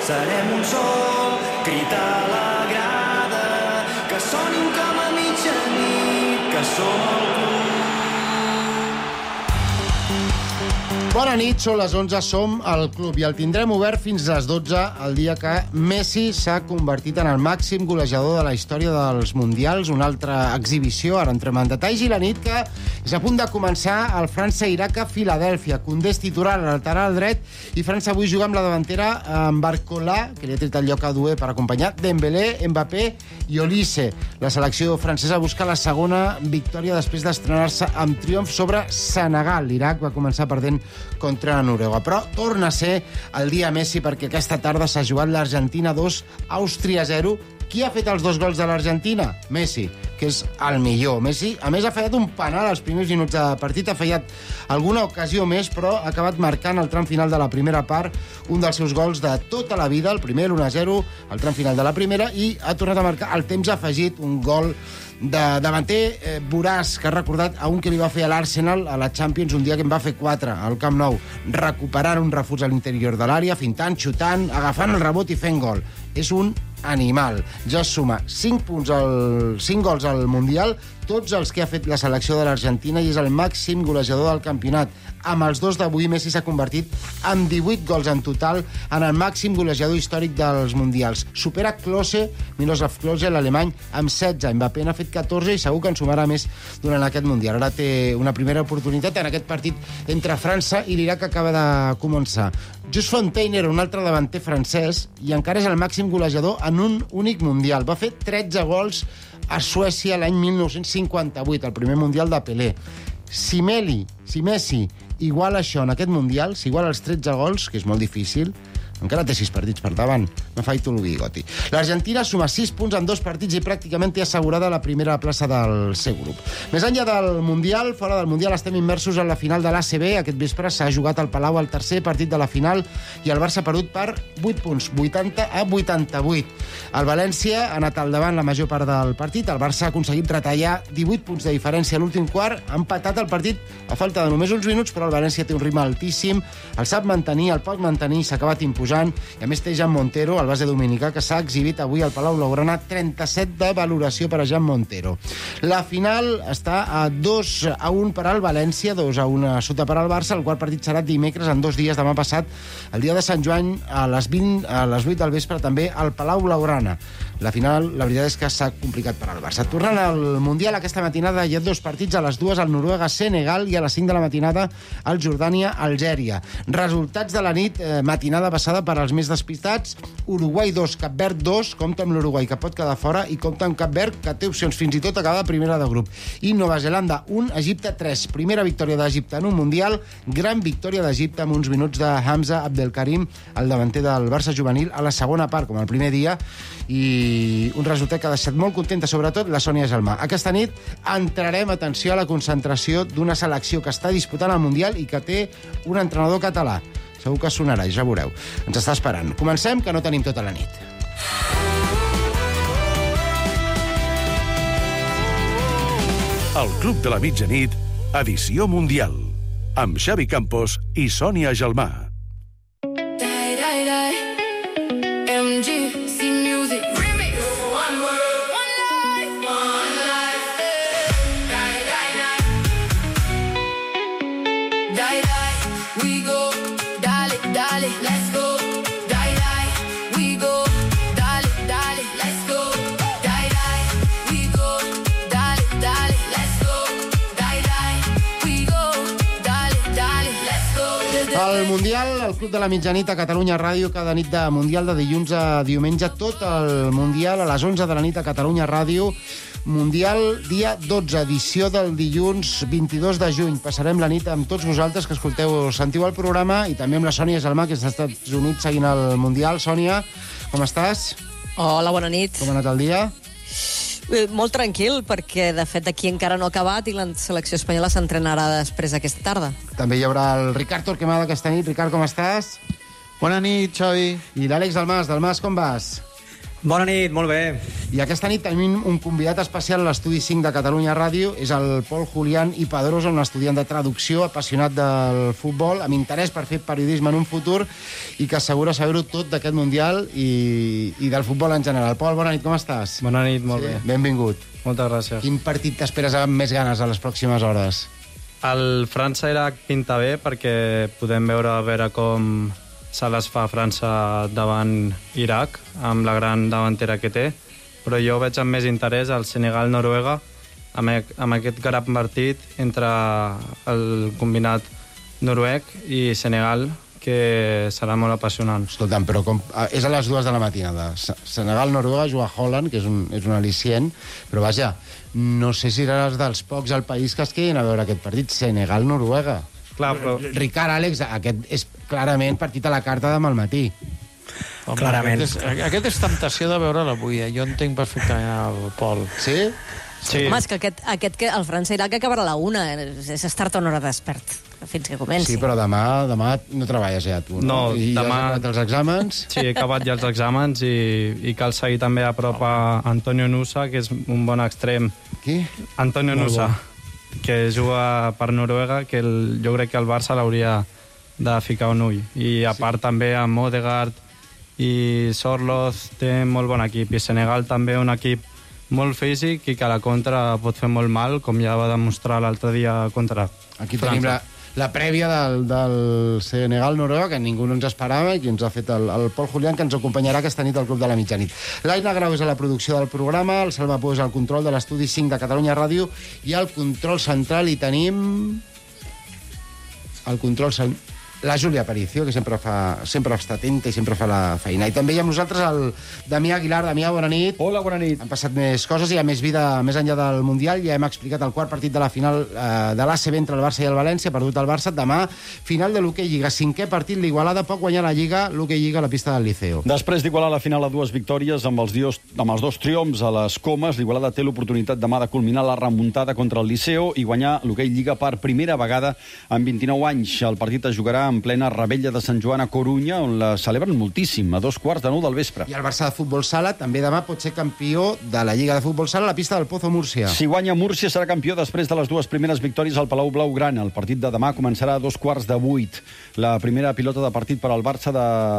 serem un sol, crit a la grada, que sonin com a mitjanit, que som el club. Bona nit, són les 11, som al club i el tindrem obert fins a les 12 el dia que Messi s'ha convertit en el màxim golejador de la història dels Mundials, una altra exhibició, ara entrem en detalls, i la nit que és a punt de començar el França-Iraq a Filadèlfia. Condé és titular al lateral dret i França avui juga amb la davantera amb Barcola, que li ha tret el lloc a Doué per acompanyar Dembélé, Mbappé i Olise. La selecció francesa busca la segona victòria després d'estrenar-se amb triomf sobre Senegal. L'Iraq va començar perdent contra Noruega, però torna a ser el dia Messi perquè aquesta tarda s'ha jugat l'Argentina 2, Àustria 0. Qui ha fet els 2 gols de l'Argentina? Messi, que és el millor. Messi, a més, ha fallat un penal als primers minuts de partit, ha fallat alguna ocasió més, però ha acabat marcant al tram final de la primera part un dels seus gols de tota la vida, el primer, l'1-0, al tram final de la primera, i ha tornat a marcar el temps afegit, un gol de davanter voraç, que ha recordat a un que li va fer a l'Arsenal a la Champions un dia que en va fer 4 al Camp Nou, recuperant un refús a l'interior de l'àrea, fintant, xutant, agafant el rebot i fent gol. És un animal. Ja suma 5 gols al Mundial, tots els que ha fet la selecció de l'Argentina, i és el màxim golejador del campionat. Amb els 2 d'avui, Messi s'ha convertit en 18 gols en total en el màxim golejador històric dels Mundials. Supera Klose, Miroslav Klose, l'alemany, amb 16. Mbappé n'ha fet 14 i segur que en sumarà més durant aquest Mundial. Ara té una primera oportunitat en aquest partit entre França i l'Iraq que acaba de començar. Just Fontaine era un altre davanter francès i encara és el màxim golejador en un únic Mundial. Va fer 13 gols a Suècia l'any 1958, el primer Mundial de Pelé. Si Messi iguala això en aquest Mundial, si iguala els 13 gols, que és molt difícil, encara té 6 partits per davant. Me faig el bigoti. L'Argentina suma 6 punts en 2 partits i pràcticament té assegurada la primera plaça del seu grup. Més enllà del Mundial, fora del Mundial, estem immersos en la final de l'ACB. Aquest vespre s'ha jugat al Palau el tercer partit de la final i el Barça ha perdut per 8 punts, 80-88. El València ha anat al davant la major part del partit. El Barça ha aconseguit retallar 18 punts de diferència a l'últim quart. Ha empatat el partit a falta de només uns minuts, però el València té un ritme altíssim, el sap mantenir, el pot mantenir, s'ha acabat imposant. I a més té Jan Montero, el base dominicà, que s'ha exhibit avui al Palau Blaugrana, 37 de valoració per a Jan Montero. La final està a 2-1 per al València, 2-1 sota per al Barça. El quart partit serà dimecres, en 2 dies, demà passat, el dia de Sant Joan, a les 8 del vespre, també al Palau Blaugrana. La final, la veritat és que s'ha complicat per al Barça. Tornant al Mundial, aquesta matinada hi ha 2 partits, a les 2 al Noruega-Senegal i a les 5 de la matinada al Jordània-Algèria. Resultats de la nit, matinada passada per als més despistats: Uruguai 2, Cap Verd 2, compta amb l'Uruguai que pot quedar fora i compta amb Cap Verd que té opcions fins i tot acabar primera de grup. I Nova Zelanda 1, Egipte 3. Primera victòria d'Egipte en un Mundial, gran victòria d'Egipte amb uns minuts de Hamza Abdelkarim, el davanter del Barça juvenil, a la segona part, com el primer dia, i un resultat que ha deixat molt contenta, sobretot la Sònia Gelmà. Aquesta nit entrarem, atenció, a la concentració d'una selecció que està disputant el Mundial i que té un entrenador català. Segur que sonarà, ja veureu. Ens està esperant. Comencem, que no tenim tota la nit. El Club de la Mitjanit, edició Mundial, amb Xavi Campos i Sònia Gelmà. El Mundial, el Club de la Mitjanit a Catalunya Ràdio, cada nit de Mundial, de dilluns a diumenge, tot el Mundial a les 11 de la nit a Catalunya Ràdio. Mundial, dia 12, edició del dilluns 22 de juny. Passarem la nit amb tots vosaltres que sentiu el programa, i també amb la Sònia Gelmà, que és als Estats Units seguint el Mundial. Sònia, com estàs? Hola, bona nit. Com ha anat el dia? Molt tranquil, perquè de fet aquí encara no ha acabat i la selecció espanyola s'entrenarà després aquesta tarda. També hi haurà el Ricard Torquemada aquesta nit. Ricard, com estàs? Bona nit, Xavi. I l'Àlex Dalmas. Dalmas, com vas? Bona nit, molt bé. I aquesta nit tenim un convidat especial a l'Estudi 5 de Catalunya Ràdio. És el Pol Julián i Pedrosa, un estudiant de traducció, apassionat del futbol, amb interès per fer periodisme en un futur i que assegura saber-ho tot d'aquest Mundial i del futbol en general. Pol, bona nit, com estàs? Bona nit, molt bé. Benvingut. Moltes gràcies. Quin partit t'esperes amb més ganes a les pròximes hores? El França-Iraq pinta bé perquè podem veure com se les fa França davant Iraq, amb la gran davantera que té, però jo veig amb més interès el Senegal-Noruega, amb aquest gran partit entre el combinat noruec i Senegal, que serà molt apassionant. Escolta'm, però és a les 2 de la matinada. Senegal-Noruega juga Holland, que és un al·licient, però vaja, no sé si seràs dels pocs al país que es quedin a veure aquest partit. Senegal-Noruega. Clar, però... Ricard, Àlex, aquest és clarament partit a la carta demà al matí. Home, clarament. Aquest és temptació de veure'l avui. Jo entenc perfectament el Pol. Sí? Sí. Home, és que el França-Iraq acabarà a la 1. És estar-te una hora despert fins que comenci. Sí, però demà no treballes ja, tu, no? No, I demà... ja has acabat els exàmens? Sí, he acabat ja els exàmens i cal seguir també a prop a Antonio Nusa, que és un bon extrem. Qui? Antonio Nusa, que juga per Noruega, que jo crec que el Barça l'hauria de ficar un ull. I a part també amb Odegaard i Sorloth té molt bon equip. I Senegal també un equip molt físic i que a la contra pot fer molt mal, com ja va demostrar l'altre dia contra Aquí França. tenim la prèvia del Senegal-Noruega, que ningú no ens esperava i que ens ha fet el Pol Julián, que ens acompanyarà aquesta nit al Club de la Mitjanit. L'Aina Grau és a la producció del programa, el Salva Pou és al control de l'Estudi 5 de Catalunya Ràdio i al control central hi tenim... la Júlia Aparicio, que sempre està atenta i sempre fa la feina. I també hi ha amb nosaltres el Damià Aguilar. Damià, bona nit. Hola, bona nit. Han passat més coses, hi ha més vida més enllà del Mundial. Ja hem explicat el quart partit de la final de l'ACB entre el Barça i el València, perdut el Barça. Demà, final de l'Hockey Lliga. 5è partit, l'Igualada pot guanyar la Lliga, l'Hockey Lliga a la pista del Liceo. Després d'igualar la final a 2 victòries amb els 2 triomfs a les Comes, l'Igualada té l'oportunitat demà de culminar la remuntada contra el Liceo i guanyar l'Hockey Lliga per primera vegada en 29 anys. El partit es jugarà en plena Rebella de Sant Joan a Corunya, on la celebren moltíssim, a 9:15 del vespre. I el Barça de futbol sala també demà pot ser campió de la Lliga de Futbol Sala a la pista del Pozo Múrcia. Si guanya Múrcia serà campió després de les 2 primeres victòries al Palau Blaugrana. El partit de demà començarà a 7:15. La primera pilota de partit per al Barça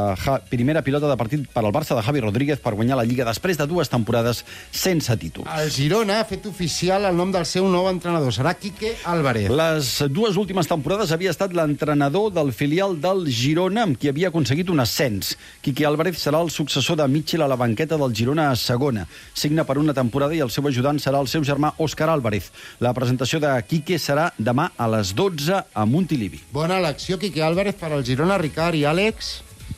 de Javi Rodríguez per guanyar la Lliga després de 2 temporades sense títols. El Girona ha fet oficial el nom del seu nou entrenador. Serà Quique Álvarez. Les 2 últimes temporades havia estat l'entrenador del filial del Girona, amb qui havia aconseguit un ascens. Quique Álvarez serà el successor de Mitchell a la banqueta del Girona a segona. Signa per una temporada i el seu ajudant serà el seu germà Òscar Álvarez. La presentació de Quique serà demà a les 12 a Montilivi. Bona elecció, Quique Álvarez, per al Girona. Ricard i Àlex?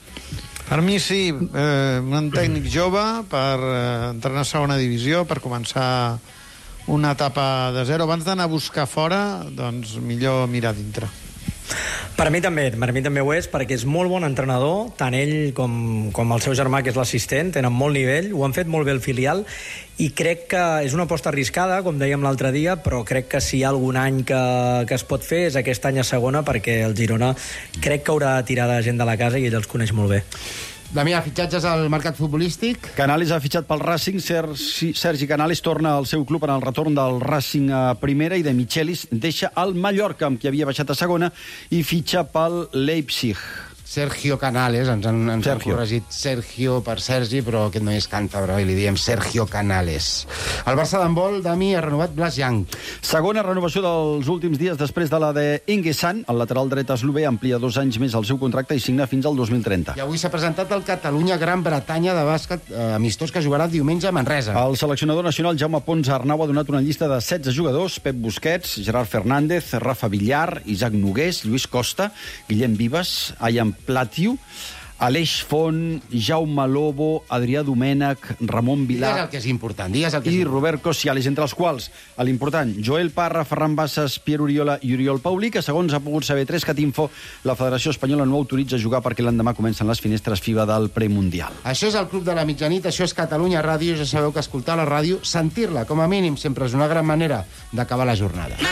Per mi sí, un tècnic jove per entrenar a segona divisió, per començar una etapa de zero. Abans d'anar a buscar fora, doncs millor mirar dintre. Per mi també ho és, perquè és molt bon entrenador, tant ell com el seu germà, que és l'assistent, tenen molt nivell, ho han fet molt bé el filial, i crec que és una aposta arriscada, com dèiem l'altre dia, però crec que si hi ha algun any que es pot fer és aquest any a segona, perquè el Girona crec que haurà de tirar de gent de la casa i ell els coneix molt bé. Damià, fitxatges al mercat futbolístic? Canales ha fitxat pel Racing. Sergi Canales torna al seu club en el retorn del Racing a primera i de Michelis deixa el Mallorca, amb qui havia baixat a segona, i fitxa pel Leipzig. Sergio Canales, ens han corregit Sergio per Sergi, però aquest no és càntabre, i li diem Sergio Canales. El Barça d'handbol, Dami, ha renovat Blas Young. Segona renovació dels últims dies després de la de Ingesan. El lateral dret eslové amplia 2 anys més el seu contracte i signa fins al 2030. I avui s'ha presentat el Catalunya-Gran Bretanya de bàsquet amistós que jugarà diumenge a Manresa. El seleccionador nacional Jaume Pons Arnau ha donat una llista de 16 jugadors: Pep Busquets, Gerard Fernández, Rafa Villar, Isaac Nogués, Lluís Costa, Guillem Vives, Ian Platiu, Aleix Font, Jaume Lobo, Adrià Domènech, Ramon Vilà... Digues el que és important, i Robert Cosiales, entre els quals l'important Joel Parra, Ferran Bassas, Pierre Oriola i Oriol Paulí, que segons ha pogut saber 3catinfo, la Federació Espanyola no autoritza jugar perquè l'endemà comencen les finestres FIBA del premundial. Això és el Club de la Mitjanit, això és Catalunya Ràdio, ja sabeu que escoltar la ràdio, sentir-la, com a mínim, sempre és una gran manera d'acabar la jornada.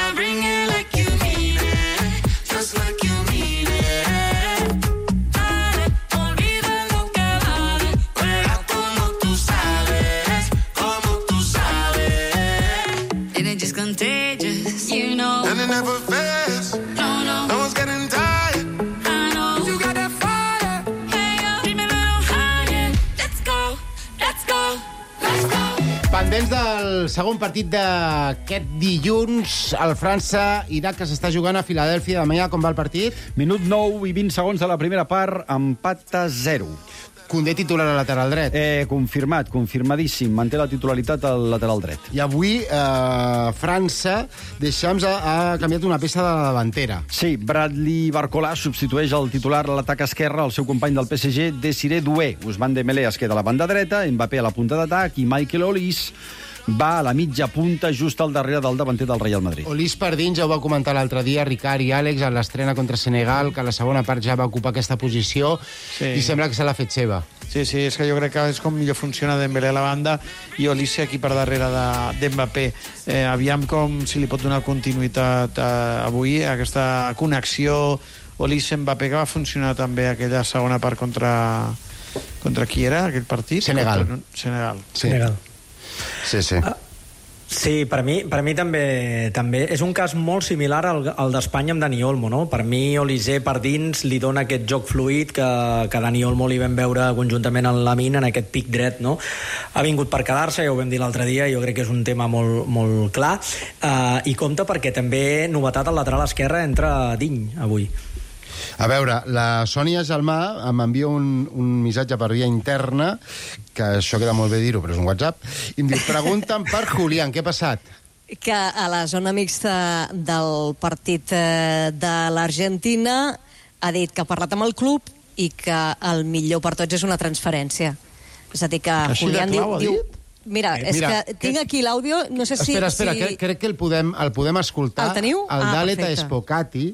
el segon partit d'aquest dilluns, el França-Iraq, que s'està jugant a Filadèlfia. Damià, com va el partit? Minut 9 i 20 segons de la primera part, empat a 0. Condé titular al lateral dret. Confirmat, confirmadíssim. Manté la titularitat al lateral dret. I avui França, Deschamps ha canviat una peça de la davantera. Sí, Bradley Barcola substitueix el titular a l'atac esquerre, el seu company del PSG, Desiré Doué. Ousmane Dembélé es queda a la banda dreta, Mbappé a la punta d'atac i Michael Olise va a la mitja punta, just al darrere del davanter del Real Madrid. Olise per dins, ja ho va comentar l'altre dia Ricard i Àlex en l'estrena contra Senegal, que a la segona part ja va ocupar aquesta posició, i sembla que se l'ha fet seva. Sí, és que jo crec que és com millor funciona Dembélé a la banda i Olise aquí per darrere d'Mbappé. Aviam com si li pot donar continuïtat avui a aquesta connexió Olise-Mbappé, que va funcionar també aquella segona part contra qui era aquell partit? Senegal. Senegal. Sí. Sí, per mi també és un cas molt similar al d'Espanya amb Dani Olmo, no? Per mi Olise per dins li dona aquest joc fluid que Dani Olmo li vam veure conjuntament en Lamine en aquest pic dret, no? Ha vingut per quedar-se, ja ho vam dir l'altre dia, jo crec que és un tema molt, molt clar, i compta perquè també novetat al lateral esquerre entra Digne avui. A veure, la Sònia Gelmà m'envia un missatge per via interna, que això queda molt bé dir-ho, però és un WhatsApp, i em diu, pregunten per Julián, què ha passat? Que a la zona mixta del partit de l'Argentina ha dit que ha parlat amb el club i que el millor per tots és una transferència. És a dir, que Julián diu... Mira, que tinc aquí l'àudio, no sé si... Espera, crec que el podem escoltar. El teniu? El Daleta Espocati.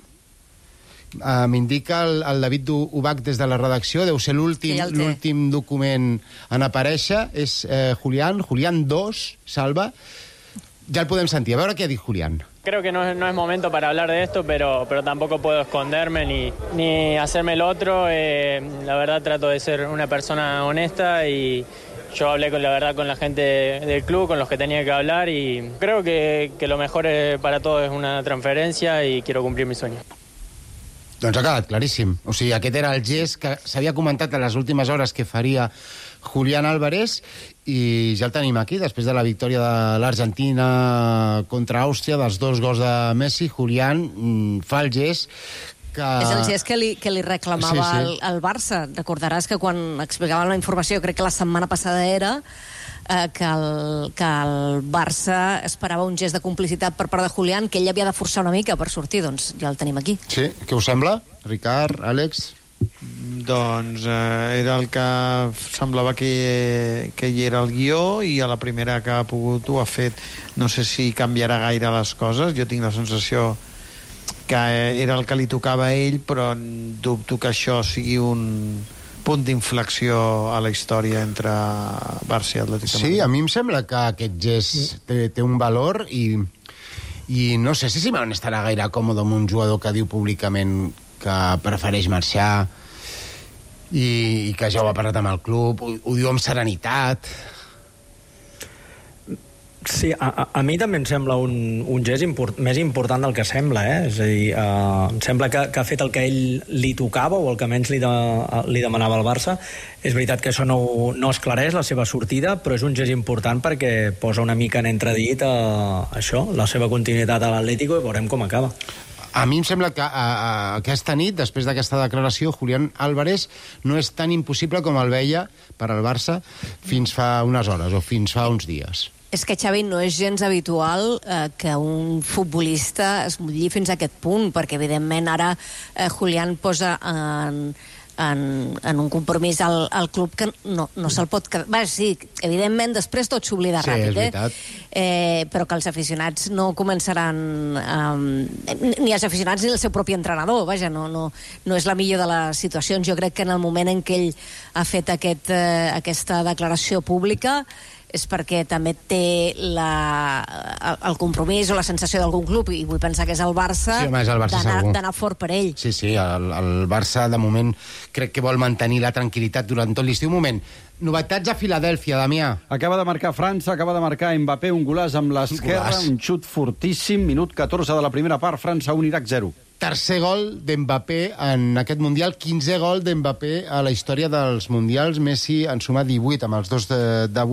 M'indica el David Ubach des de la redacció, deu ser l'últim document en aparèixer, és Julián 2, Salva. Ya el podem sentir, a veure què ha dit Julián. Creo que no es momento para hablar de esto, pero tampoco puedo esconderme ni hacerme el otro. La verdad trato de ser una persona honesta y yo hablé con la gente del club, con los que tenía que hablar, y creo que lo mejor para todos es una transferencia y quiero cumplir mi sueño. Doncs ha quedat claríssim. O sigui, aquest era el gest que s'havia comentat en les últimes hores que faria Julián Álvarez, i ja el tenim aquí, després de la victòria de l'Argentina contra Àustria, dels 2 gols de Messi. Julián fa el gest que... És el gest que li reclamava el Barça. Recordaràs que quan explicaven la informació, crec que la setmana passada era, que el Barça esperava un gest de complicitat per part de Julián, que ell havia de forçar una mica per sortir. Doncs ja el tenim aquí. Sí, què us sembla? Ricard, Àlex? Doncs era el que semblava que hi era el guió, i a la primera que ha pogut ho ha fet. No sé si canviarà gaire les coses, jo tinc la sensació que era el que li tocava a ell, però dubto que això sigui un punt d'inflexió a la història entre Barça i Atlètic de Madrid. Sí, a mi em sembla que aquest gest té un valor, i no sé si Simeone estarà gaire còmode amb un jugador que diu públicament que prefereix marxar i que ja ho ha parlat amb el club, ho diu amb serenitat. Sí, a mi també em sembla un gest més important del que sembla, És a dir, em sembla que ha fet el que ell li tocava, o el que menys li demanava al Barça. És veritat que això no esclareix la seva sortida, però és un gest important perquè posa una mica en entredit això, la seva continuïtat a l'Atlético, i veurem com acaba. A mi em sembla que aquesta nit, després d'aquesta declaració, Julián Álvarez no és tan impossible com el veia per al Barça fins fa unes hores o fins fa uns dies. És que, Xavi, no és gens habitual que un futbolista es mulli fins a aquest punt, perquè, evidentment, ara Julián posa en un compromís al club que no se'l pot quedar. Bé, sí, evidentment, després tot s'oblida ràpid, però que els aficionats no començaran... ni els aficionats ni el seu propi entrenador, vaja, no és la millor de les situacions. Jo crec que en el moment en què ell ha fet aquesta declaració pública és perquè també té el compromís o la sensació d'algun club, i vull pensar que és el Barça, d'anar fort per ell. Sí, el Barça de moment crec que vol mantenir la tranquil·litat durant tot l'estiu. Un moment, novetats a Filadèlfia, Damià. Acaba de marcar França, acaba de marcar Mbappé, un golaç amb l'esquerra, un xut fortíssim, minut 14 de la primera part, França 1, Iraq 0. Tercer gol d'Mbappé en aquest Mundial, 15è gol d'Mbappé a la història dels Mundials. Messi en suma 18 amb els 2 d'avui.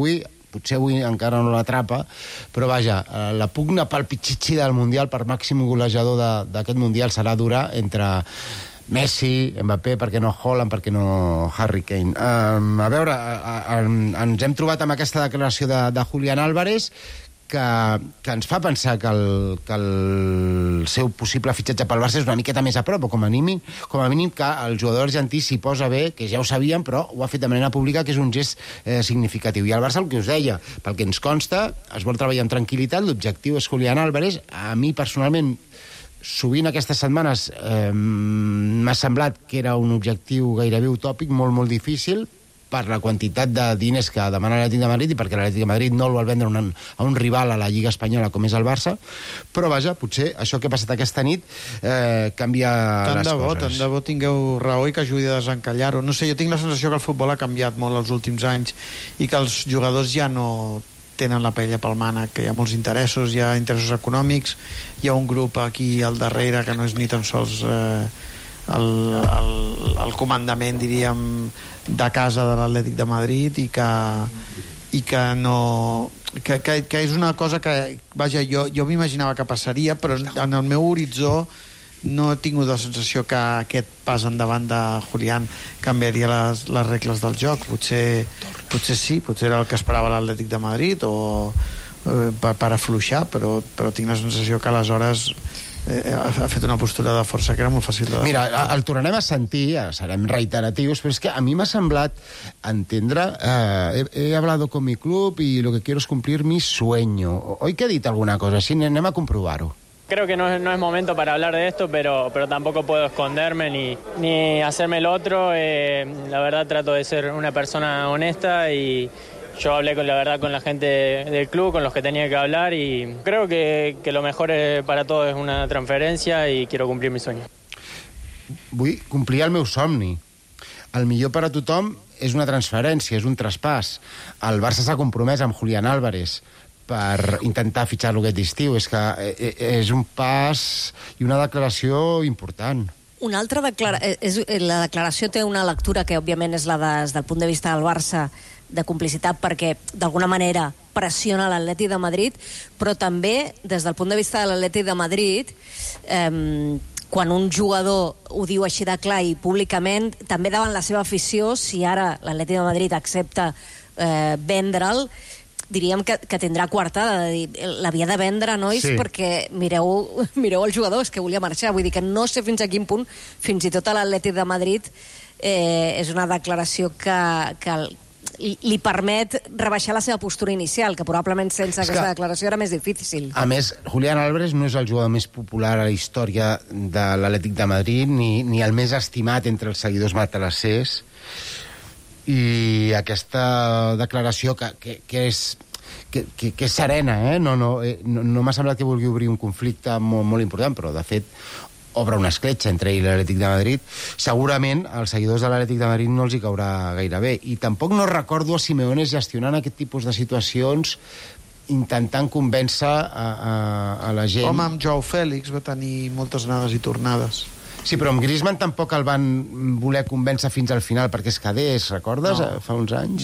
potser avui encara no l'atrapa, però vaja, la pugna pel pitxitxi del Mundial, per màxim golejador d'aquest Mundial, serà dura entre Messi, Mbappé, per què no Haaland, per què no Harry Kane. A veure, ens hem trobat amb aquesta declaració de Julián Álvarez, que ens fa pensar que el seu possible fitxatge pel Barça és una miqueta més a prop, o com a mínim que el jugador argentí s'hi posa bé, que ja ho sabíem, però ho ha fet de manera pública, que és un gest significatiu. I el Barça, el que us deia, pel que ens consta, es vol treballar amb tranquil·litat, l'objectiu és Julián Álvarez. A mi, personalment, sovint aquestes setmanes m'ha semblat que era un objectiu gairebé utòpic, molt, molt difícil, per la quantitat de diners que demana l'Atlètic de Madrid i perquè l'Atlètic de Madrid no el vol vendre a un rival a la Lliga Espanyola com és el Barça, però vaja, potser això que ha passat aquesta nit canvia les coses. Tant de bo tingueu raó i que ajudi a desencallar-ho. No sé, jo tinc la sensació que el futbol ha canviat molt els últims anys i que els jugadors ja no tenen la paella pel mànec, que hi ha molts interessos, hi ha interessos econòmics, hi ha un grup aquí al darrere que no és ni tan sols el comandament, diríem, de casa de l'Atlètic de Madrid i que no... que és una cosa que, vaja, jo m'imaginava que passaria, però en el meu horitzó no he tingut la sensació que aquest pas endavant de Julián canviaria les regles del joc. Potser sí, potser era el que esperava l'Atlètic de Madrid o per afluixar, però tinc la sensació que aleshores ha fet una postura de força que era molt fàcil de... Mira, el tornarem a sentir, serem reiteratius, però és que a mi m'ha semblat entendre, he hablado con mi club y lo que quiero es cumplir mi sueño. Oi que ha dit alguna cosa així? Anem a comprovar-ho. Creo que no es momento para hablar de esto, pero tampoco puedo esconderme ni hacerme el otro. La verdad trato de ser una persona honesta y yo hablé con la gente del club, con los que tenía que hablar y creo que lo mejor para todos es una transferencia y quiero cumplir mi sueño. Vull complir el meu somni. El millor per a tothom és una transferència, és un traspàs. El Barça s'ha compromès amb Julián Álvarez per intentar fitxar-lo aquest estiu. És que és un pas i una declaració important. Una altra la declaració té una lectura que, òbviament, és la des del punt de vista del Barça, de complicitat, perquè d'alguna manera pressiona l'Atlètic de Madrid, però també des del punt de vista de l'Atlètic de Madrid, quan un jugador ho diu així de clar i públicament, també davant la seva afició, si ara l'Atlètic de Madrid accepta vendre'l, diríem que tindrà coartada, de dir, l'havia de vendre, nois, sí, perquè mireu el jugador, és que volia marxar. Vull dir que no sé fins a quin punt, fins i tot a l'Atlètic de Madrid, és una declaració que li permet rebaixar la seva postura inicial, que probablement sense aquesta declaració era més difícil. A més, Julián Álvarez no és el jugador més popular a la història de l'Atlètic de Madrid, ni el més estimat entre els seguidors matalassers, i aquesta declaració que és serena, no m'ha semblat que vulgui obrir un conflicte molt, molt important, però de fet obre una escletxa entre ell i l'Atlètic de Madrid. Segurament als seguidors de l'Atlètic de Madrid no els hi caurà gaire bé. I tampoc no recordo a Simeone gestionant aquest tipus de situacions, intentant convèncer a la gent. Home, amb Joao Fèlix va tenir moltes anades i tornades. Sí, però amb Griezmann tampoc el van voler convèncer fins al final perquè es quedés, recordes? Fa uns anys.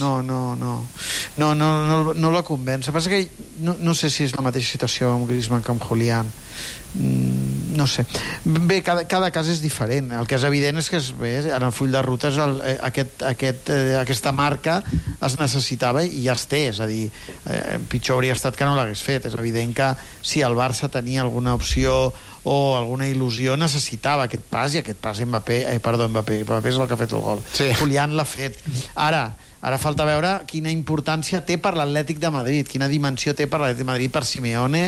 No la convença. Passa que no sé si és la mateixa situació amb Griezmann que amb Julián. No sé. Bé, cada cas és diferent. El que és evident és que en el full de ruta aquesta marca es necessitava i ja es té. És a dir, pitjor hauria estat que no l'hagués fet. És evident que si el Barça tenia alguna opció o alguna il·lusió, necessitava aquest pas, i aquest pas Mbappé és el que ha fet el gol. Sí. Julián l'ha fet. Ara falta veure quina importància té per l'Atlètic de Madrid, quina dimensió té per l'Atlètic de Madrid, per Simeone,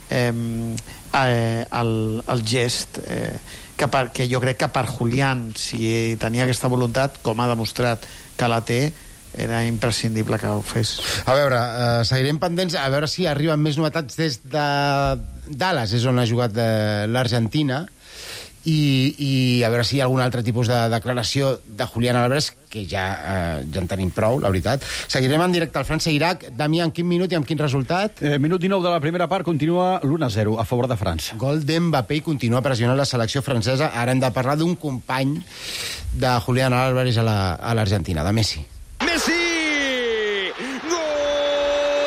el gest, que jo crec que per Julián, si tenia aquesta voluntat, com ha demostrat que la té, era imprescindible que ho fes. A veure, seguirem pendents, a veure si arriben més novetats des de Dallas, és on ha jugat l'Argentina, i a veure si hi ha algun altre tipus de declaració de Julián Álvarez, que ja en tenim prou, la veritat. Seguirem en directe al França-Iraq. Damià, en quin minut i amb quin resultat? Minut 19 de la primera part, continua l'1-0 a favor de França. Gol d'Mbappé i continua pressionant la selecció francesa. Ara hem de parlar d'un company de Julián Álvarez a l'Argentina, de Messi. Messi! Gol!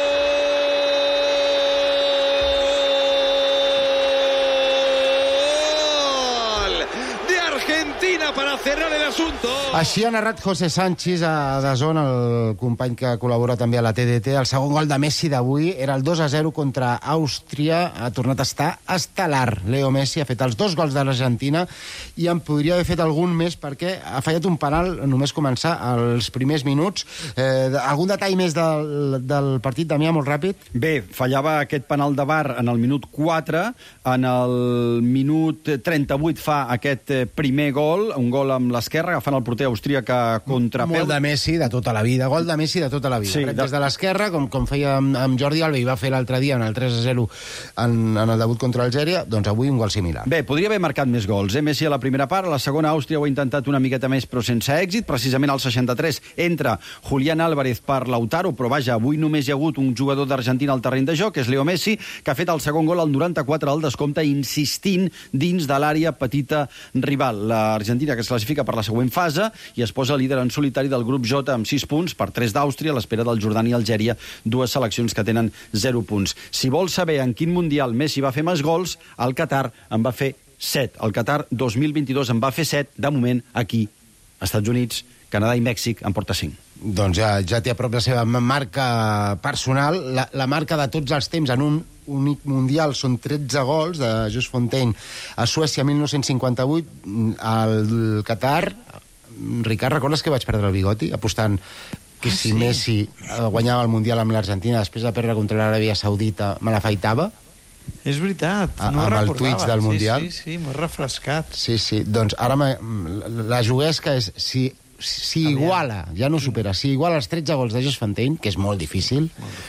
Argentina para cerrar el asunto. Així ha narrat José Sánchez a DAZN, el company que col·labora també a la TDT. El segon gol de Messi d'avui era el 2-0 contra Àustria. Ha tornat a estar estel·lar. Leo Messi ha fet els 2 gols de l'Argentina i en podria haver fet algun més perquè ha fallat un penal només començar els primers minuts. Algun detall més del partit, Damià, molt ràpid? Bé, fallava aquest penal de VAR en el minut 4, en el minut 38 fa aquest primer gol, un gol amb l'esquerra, agafant el porter austríac a contrapeu. Gol de Messi de tota la vida, gol de Messi de tota la vida. Sí, des de l'esquerra, com feia amb Jordi Alba i va fer l'altre dia en el 3-0 en el debut contra Algèria, doncs avui un gol similar. Bé, podria haver marcat més gols, Messi a la primera part, a la segona Àustria ho ha intentat una miqueta més però sense èxit, precisament al 63 entra Julián Álvarez per Lautaro, però vaja, avui només hi ha hagut un jugador d'Argentina al terreny de joc, que és Leo Messi, que ha fet el segon gol al 94 al descompte, insistint dins de l'àrea petita rival. L'Argentina que es classifica per la següent fase i es posa líder en solitari del grup J amb 6 punts per 3 d'Àustria, a l'espera del Jordània i Algèria, 2 seleccions que tenen 0 punts. Si vols saber en quin mundial Messi va fer més gols, el Qatar en va fer 7. El Qatar 2022 en va fer 7, de moment aquí, als Estats Units, Canadà i Mèxic en porta 5. Doncs ja té a prop la seva marca personal, la marca de tots els temps en un únic mundial són 13 gols de Just Fontaine a Suècia 1958, al Qatar. Ricard, recordes que vaig perdre el bigoti apostant que si Messi guanyava el mundial amb l'Argentina després de perdre contra l'Aràbia Saudita me l'afeitava? És veritat, no amb el Twitch del Mundial. Sí, m'ho he refrescat. Sí, doncs ara la juguesca és si iguala, ja no supera, si iguala els 13 gols de Just Fontaine, que és molt difícil,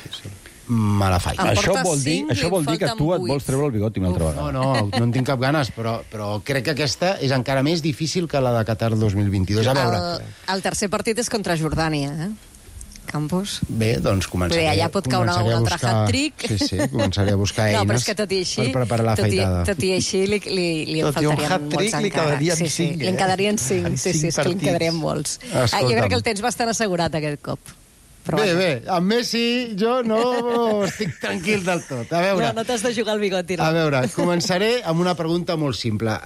me la faig. Això vol dir que tu et vols treure el bigoti una altra vegada. No en tinc cap ganes, però crec que aquesta és encara més difícil que la de Qatar 2022. A veure. El tercer partit és contra Jordània, Campos. Bé, doncs començaré. Però allà pot caure un altre hat-trick. Sí, començaré a buscar eines. No, però és que tot i així, per preparar la feitada. Tot i així li en faltarien molts encara. Sí, li en quedarien 5. Sí, és que li en quedarien molts. Jo crec que el tens bastant assegurat aquest cop. Bé, amb Messi jo no estic tranquil del tot. A veure, no t'has de jugar al bigoti. A veure, començaré amb una pregunta molt simple.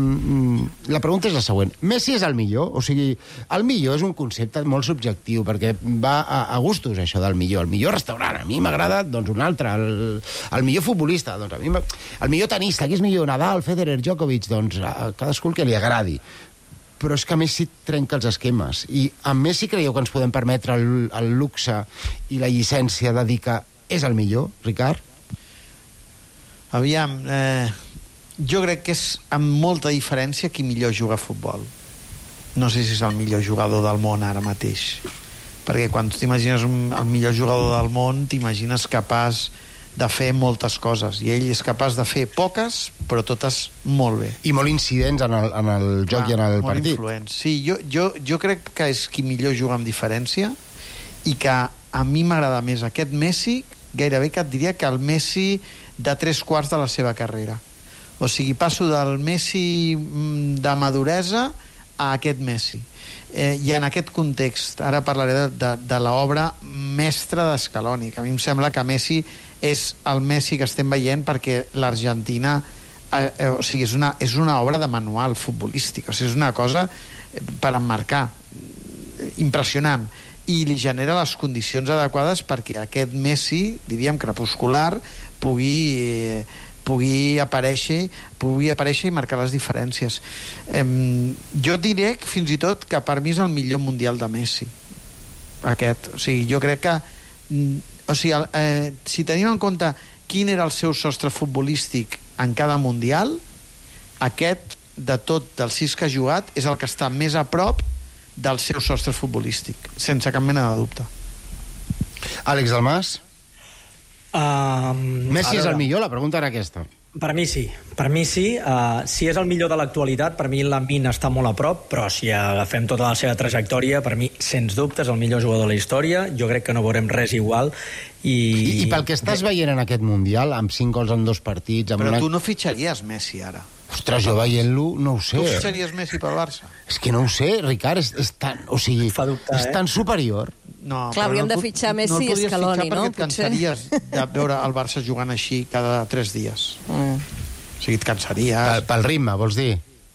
La pregunta és la següent. Messi és el millor? O sigui, el millor és un concepte molt subjectiu, perquè va a gustos, això del millor. El millor restaurant, a mi m'agrada un altre. El millor futbolista, doncs a mi el millor tenista, qui és millor? Nadal, Federer, Djokovic, doncs a cadascú el que li agradi. Però és que Messi trenca els esquemes. I amb Messi creieu que ens podem permetre el luxe i la llicència de dir que és el millor, Ricard? Aviam, jo crec que és amb molta diferència qui millor juga a futbol. No sé si és el millor jugador del món ara mateix. Perquè quan t'imagines el millor jugador del món, t'imagines capaç de fer moltes coses, i ell és capaç de fer poques, però totes molt bé. I molt incidents en el joc i en el partit. Molt influents. Sí, jo crec que és qui millor juga amb diferència, i que a mi m'agrada més aquest Messi, gairebé que et diria que el Messi de 3/4 de la seva carrera. O sigui, passo del Messi de maduresa a aquest Messi. I en aquest context, ara parlaré de l'obra mestra d'Scaloni, que a mi em sembla que Messi és el Messi que estem veient perquè l'Argentina o sigui, és una obra de manual futbolístic, o sigui, és una cosa per emmarcar impressionant, i li genera les condicions adequades perquè aquest Messi, diríem crepuscular, pugui aparèixer i marcar les diferències. Jo diré fins i tot que per mi és el millor mundial de Messi, aquest. O sigui, jo crec que si tenim en compte quin era el seu sostre futbolístic en cada mundial, aquest, de tot dels 6 que ha jugat, és el que està més a prop del seu sostre futbolístic, sense cap mena de dubte. Àlex Dalmàs? Messi és el millor? La pregunta era aquesta. Per mi sí. Si és el millor de l'actualitat, per mi Lamine està molt a prop, però si agafem tota la seva trajectòria, per mi, sens dubte, és el millor jugador de la història. Jo crec que no veurem res igual. I pel que estàs veient en aquest Mundial, amb 5 gols en 2 partits... Però tu no fitxaries Messi ara. Ostres, jo veient-lo no ho sé. Tu fitxaries Messi pel Barça? És que no ho sé, Ricard, és tan superior. No, clar, hauríem de fitxar Messi i Scaloni, no? Perquè et cansaries de veure el Barça jugant així cada 3 dies. O sigui, et cansaries. Pel ritme, vols dir?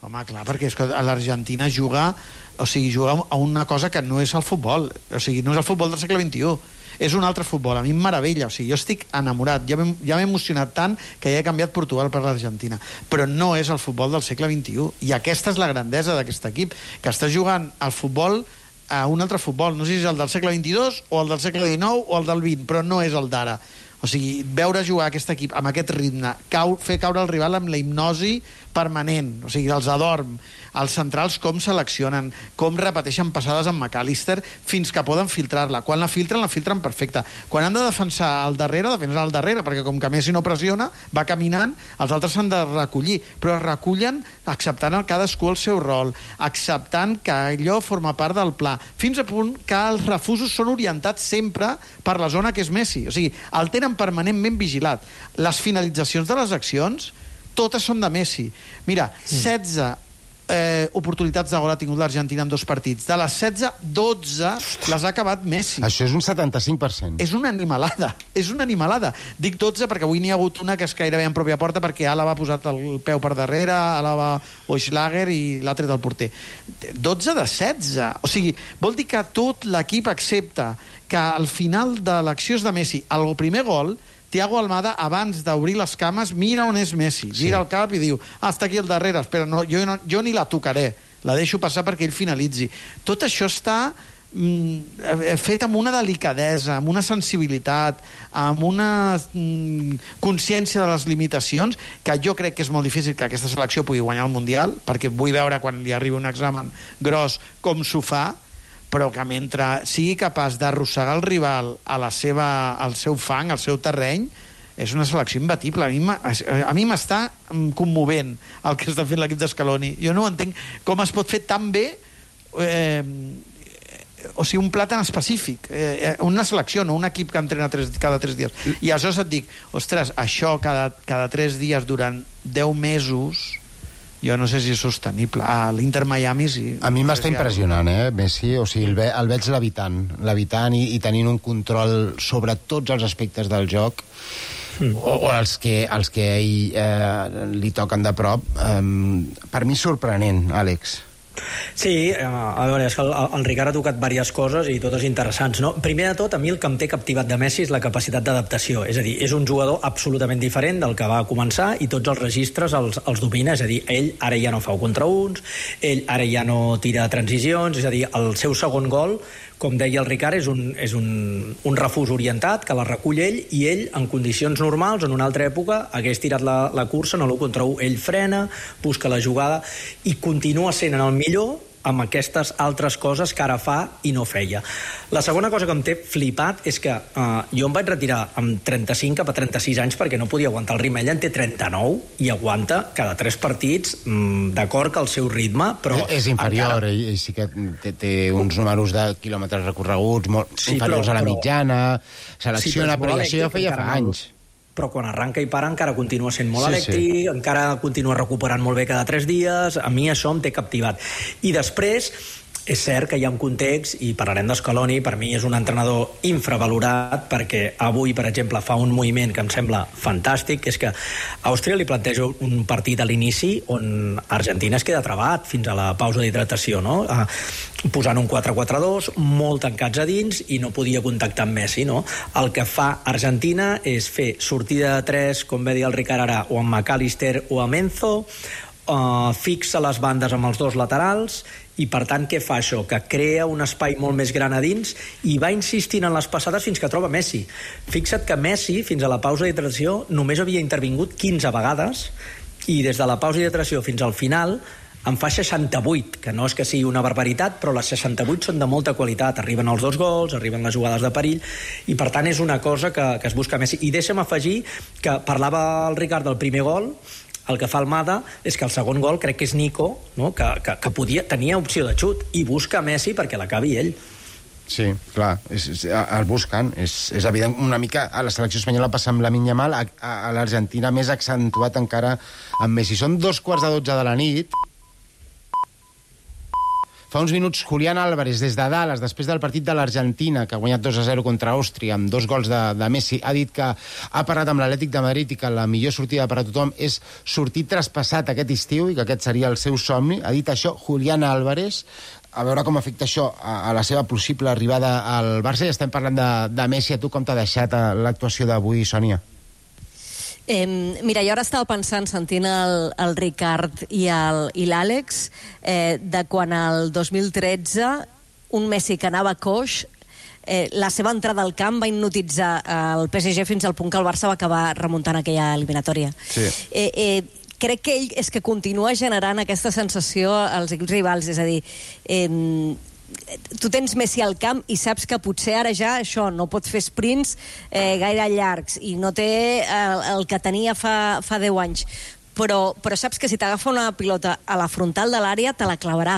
Home, clar, perquè és que a l'Argentina juga a una cosa que no és el futbol. O sigui, no és el futbol del segle XXI. És un altre futbol. A mi em meravella. O sigui, jo estic enamorat. Ja m'he emocionat tant que ja he canviat Portugal per l'Argentina. Però no és el futbol del segle XXI. I aquesta és la grandesa d'aquest equip, que està jugant al futbol a un altre futbol. No sé si és el del segle XXII o el del segle XIX o el del XX, però no és el d'ara. O sigui, veure jugar aquest equip amb aquest ritme, fer caure el rival amb la hipnosi permanent, o sigui, els adorm, els centrals com seleccionen, com repeteixen passades amb McAllister fins que poden filtrar-la. Quan la filtren perfecta. Quan han de defensar al darrere, defensen al darrere, perquè com que Messi no pressiona, va caminant, els altres s'han de recollir, però es recullen acceptant cadascú el seu rol, acceptant que allò forma part del pla, fins a punt que els refusos són orientats sempre per la zona que és Messi. O sigui, el tenen permanentment vigilat. Les finalitzacions de les accions totes són de Messi. Mira, 16 oportunitats de gol ha tingut l'Argentina en 2 partits. De les 16, 12 les ha acabat Messi. Això és un 75%. És una animalada. És una animalada. Dic 12 perquè avui n'hi ha hagut una que és gairebé en pròpia porta perquè Álava ha posat el peu per darrere, Álava o Schlager i l'ha tret del porter. 12 de 16. O sigui, vol dir que tot l'equip accepta que al final de l'acció és de Messi. El primer gol, Thiago Almada, abans d'obrir les cames, mira on és Messi, gira el cap i diu, està aquí al darrere, espera, jo ni la tocaré, la deixo passar perquè ell finalitzi. Tot això està fet amb una delicadesa, amb una sensibilitat, amb una consciència de les limitacions, que jo crec que és molt difícil que aquesta selecció pugui guanyar el Mundial, perquè vull veure quan li arribi un examen gros com s'ho fa, però que mentre sigui capaç d'arrossegar el rival al seu fang, al seu terreny, és una selecció imbatible. A mi m'està commovent el que està fent l'equip d'Scaloni. Jo no entenc com es pot fer tan bé o sigui, un pla tan específic. Una selecció, no un equip que entrena cada 3 dies. I aleshores et dic, ostres, això cada 3 dies durant 10 mesos... Jo no sé si és sostenible. A l'Inter Miami sí. A mi m'està impressionant, Messi. O sigui, el veig levitant i tenint un control sobre tots els aspectes del joc, o els que a ell li toquen de prop. Per mi és sorprenent, Àlex. Sí, a veure, és que el Ricard ha tocat diverses coses i totes interessants, no? Primer de tot, a mi el que em té captivat de Messi és la capacitat d'adaptació, és a dir, és un jugador absolutament diferent del que va començar i tots els registres els domina, és a dir, ell ara ja no fa contra uns, ell ara ja no tira transicions, és a dir, el seu segon gol, com deia el Ricard, és un refús orientat que la recull ell, i ell, en condicions normals, en una altra època, hagués tirat la cursa en l'1 contra 1. Ell frena, busca la jugada i continua sent en el millor amb aquestes altres coses que ara fa i no feia. La segona cosa que em té flipat és que jo em vaig retirar amb 35 cap a 36 anys perquè no podia aguantar el ritme. Ell en té 39 i aguanta cada 3 partits, d'acord que el seu ritme, però... És inferior, ell sí que té uns números de quilòmetres recorreguts molt inferiors a la mitjana, selecciona, però això ja feia fa anys. Però quan arranca i para encara continua sent molt elèctric, encara continua recuperant molt bé cada 3 dies, a mi això em té captivat. I després, és cert que hi ha un context, i parlarem d'Scaloni, per mi és un entrenador infravalorat, perquè avui, per exemple, fa un moviment que em sembla fantàstic, que és que Àustria li planteja un partit a l'inici on Argentina es queda trabat fins a la pausa d'hidratació, no? Posant un 4-4-2, molt tancats a dins, i no podia contactar amb Messi, no? El que fa Argentina és fer sortida de 3, com va dir el Ricard ara, o amb McAllister o amb Enzo, fixa les bandes amb els 2 laterals, i per tant què fa això? Que crea un espai molt més gran a dins i va insistint en les passades fins que troba Messi. Fixa't que Messi, fins a la pausa d'hidratació, només havia intervingut 15 vegades, i des de la pausa d'hidratació fins al final en fa 68, que no és que sigui una barbaritat, però les 68 són de molta qualitat. Arriben els 2 gols, arriben les jugades de perill, i per tant és una cosa que es busca Messi. I deixa'm afegir que parlava el Ricard del primer gol. El que fa Almada és que el segon gol crec que és Nico, no? que tenia opció de xut, i busca Messi perquè l'acabi ell. Sí, clar, el busquen. És evident, una mica a la selecció espanyola passa amb Lamine Yamal, a l'Argentina més accentuat encara amb Messi. Són 12:15 de la nit. Fa uns minuts, Julián Álvarez, des de Dallas, després del partit de l'Argentina, que ha guanyat 2-0 contra Àustria, amb 2 gols de Messi, ha dit que ha parlat amb l'Atlètic de Madrid i que la millor sortida per a tothom és sortir traspassat aquest estiu i que aquest seria el seu somni. Ha dit això Julián Álvarez. A veure com afecta això a la seva possible arribada al Barça. I estem parlant de Messi. A tu com t'ha deixat l'actuació d'avui, Sònia? Mira, jo ara estava pensant, sentint el Ricard i l'Àlex, de quan el 2013 un Messi que anava coix, la seva entrada al camp va hipnotitzar el PSG fins al punt que el Barça va acabar remuntant aquella eliminatòria. Sí. Crec que ell és que continua generant aquesta sensació als equips rivals, és a dir, tu tens Messi al camp i saps que potser ara ja això no pot fer sprints gaire llargs i no té el que tenia fa 10 anys, però saps que si t'agafa una pilota a la frontal de l'àrea te la clavarà.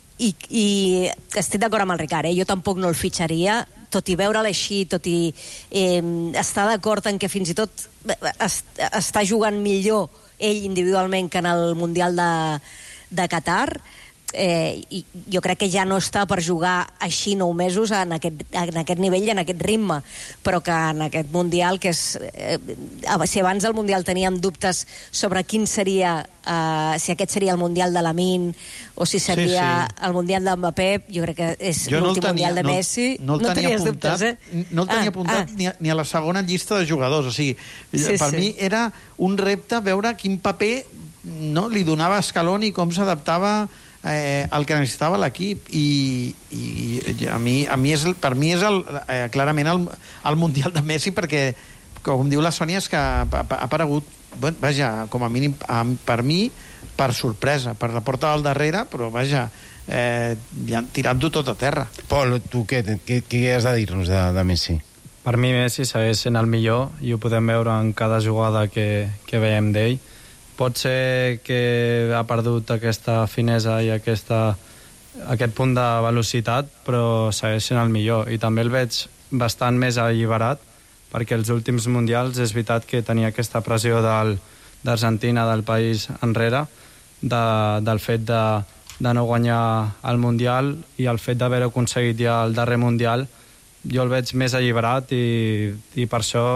I estic d'acord amb el Ricard, jo tampoc no el fitxaria, tot i veure-la així, tot i estar d'acord en que fins i tot està jugant millor ell individualment que en el Mundial de Qatar. I jo crec que ja no està per jugar així 9 mesos en aquest nivell i en aquest ritme, però que en aquest Mundial, que és si abans del Mundial teníem dubtes sobre quin seria, si aquest seria el Mundial de Lamine o si seria el Mundial d'Mbappé, jo crec que és l'últim Mundial de Messi. No el tenia apuntat, no el tenia apuntat ni a la segona llista de jugadors, o sigui, per mi era un repte veure quin paper li donava Scaloni, com s'adaptava el que necessitava l'equip, i per mi és clarament el Mundial de Messi, perquè com diu la Sònia és que ha aparegut, vaja, com a mínim per mi, per sorpresa, per la porta del darrere, però vaja, tirant-ho tot a terra. Pol, tu què has de dir-nos de Messi? Per mi Messi segueix sent el millor i ho podem veure en cada jugada que veiem d'ell. Pot ser que ha perdut aquesta finesa i aquest punt de velocitat, però segueix sent el millor. I també el veig bastant més alliberat, perquè els últims mundials és veritat que tenia aquesta pressió d'Argentina, del país enrere, del fet de no guanyar el mundial, i el fet d'haver aconseguit ja el darrer mundial, jo el veig més alliberat, i per això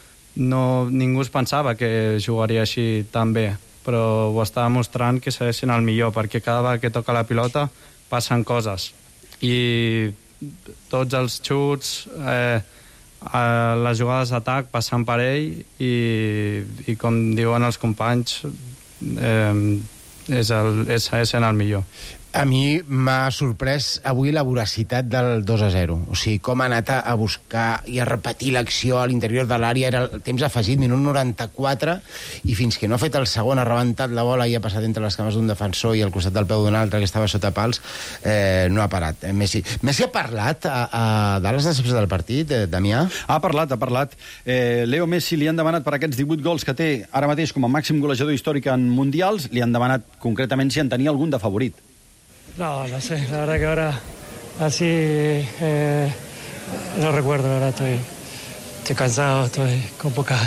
ningú es pensava que jugaria així tan bé, però ho està demostrant que segueix sent el millor, perquè cada vegada que toca la pilota passen coses, i tots els xuts, les jugades d'atac passen per ell, i com diuen els companys, segueix sent el millor. A mi m'ha sorprès avui la voracitat del 2-0. O sigui, com ha anat a buscar i a repetir l'acció a l'interior de l'àrea. Era el temps afegit, minut 94, i fins que no ha fet el segon, ha rebentat la bola i ha passat entre les cames d'un defensor i al costat del peu d'un altre que estava sota pals, no ha parat. Messi ha parlat a Dallas després del partit, Damià? Ha parlat. Leo Messi li han demanat per aquests 18 gols que té ara mateix com a màxim golejador històric en mundials, li han demanat concretament si en tenia algun de favorit. No sé, la verdad que ahora así no recuerdo, la verdad estoy cansado, estoy con poca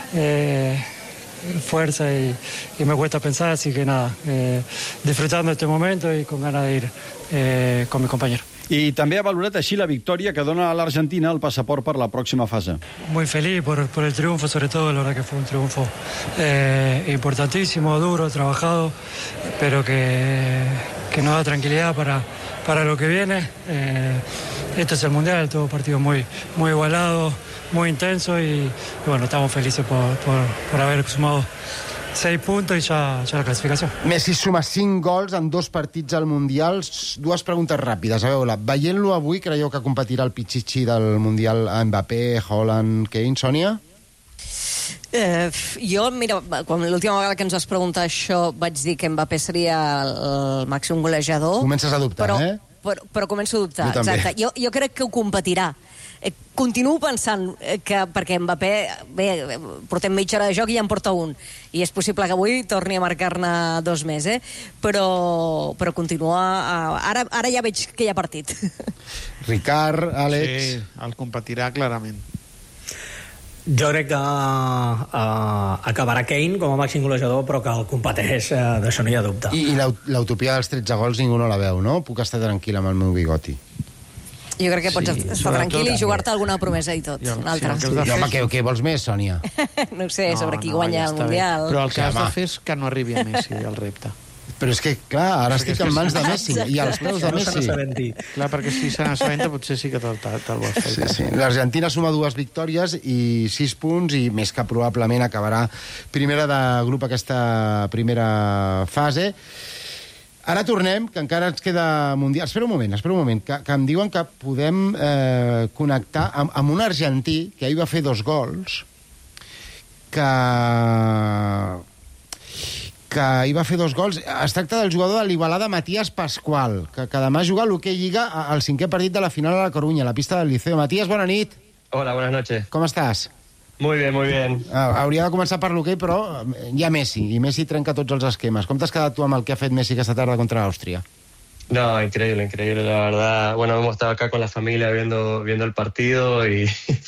fuerza y me cuesta pensar, así que nada, disfrutando este momento y con ganas de ir con mi compañero. I també ha valorat així la victòria que dona a l'Argentina el passaport per la pròxima fase. Muy feliz por el triunfo, sobre todo, la verdad que fue un triunfo importantísimo, duro, trabajado, pero que nos da tranquilidad para lo que viene. Este es el Mundial, todo partido muy igualado, muy intenso, y bueno, estamos felices por haber sumado 6 puntos i ja la classificació. Messi suma 5 gols en 2 partits al Mundial. 2 preguntes ràpides. A veure, veient-lo avui, creieu que competirà el Pichichi del Mundial a Mbappé, Haaland, Kane, Sònia? Jo, mira, l'última vegada que ens vas preguntar això vaig dir que Mbappé seria el màxim golejador. Comences a dubtar, però començo a dubtar, exacte. Jo crec que ho competirà. Continuo pensant que, perquè Mbappé, bé, portem mitja hora de joc i ja en porta un, i és possible que avui torni a marcar-ne 2 més, però continua... Ara ja veig que hi ha partit. Ricard, Àlex... Sí, el competirà clarament. Jo crec que acabarà Kane com a màxim golejador, però que el competeix, d'això no hi ha dubte. I l'utopia dels 13 gols ningú no la veu, no? Puc estar tranquil amb el meu bigoti. Jo crec que pots estar tranquil i jugar-te alguna promesa i tot. Una altra. Home, què vols més, Sònia? No ho sé, sobre qui guanya el Mundial. Però el que has de fer és que no arribi a Messi, el repte. Però és que, clar, ara estic en mans de Messi i als peus de Messi. Clar, perquè si se n'assabenta potser sí que te'l vols fer. Sí. L'Argentina suma 2 victòries i 6 punts i més que probablement acabarà primera de grup aquesta primera fase. Ara tornem, que encara ens queda Mundial. Espera un moment, que em diuen que podem connectar amb un argentí que ahir va fer 2 gols, que hi va fer 2 gols. Es tracta del jugador de l'Igualada, Matías Pascual, que demà juga a l'Hockey Lliga al 5è partit de la final a la Coruña, a la pista del Liceo. Matías, bona nit. Hola, buenas noches. Com estàs? Muy bien, muy bien. Hauria de començar per l'hoquei, però hi ha Messi, i Messi trenca tots els esquemes. Com t'has quedat tu amb el que ha fet Messi aquesta tarda contra Àustria? No, increíble, la verdad. Bueno, hemos estado acá con la familia viendo el partido y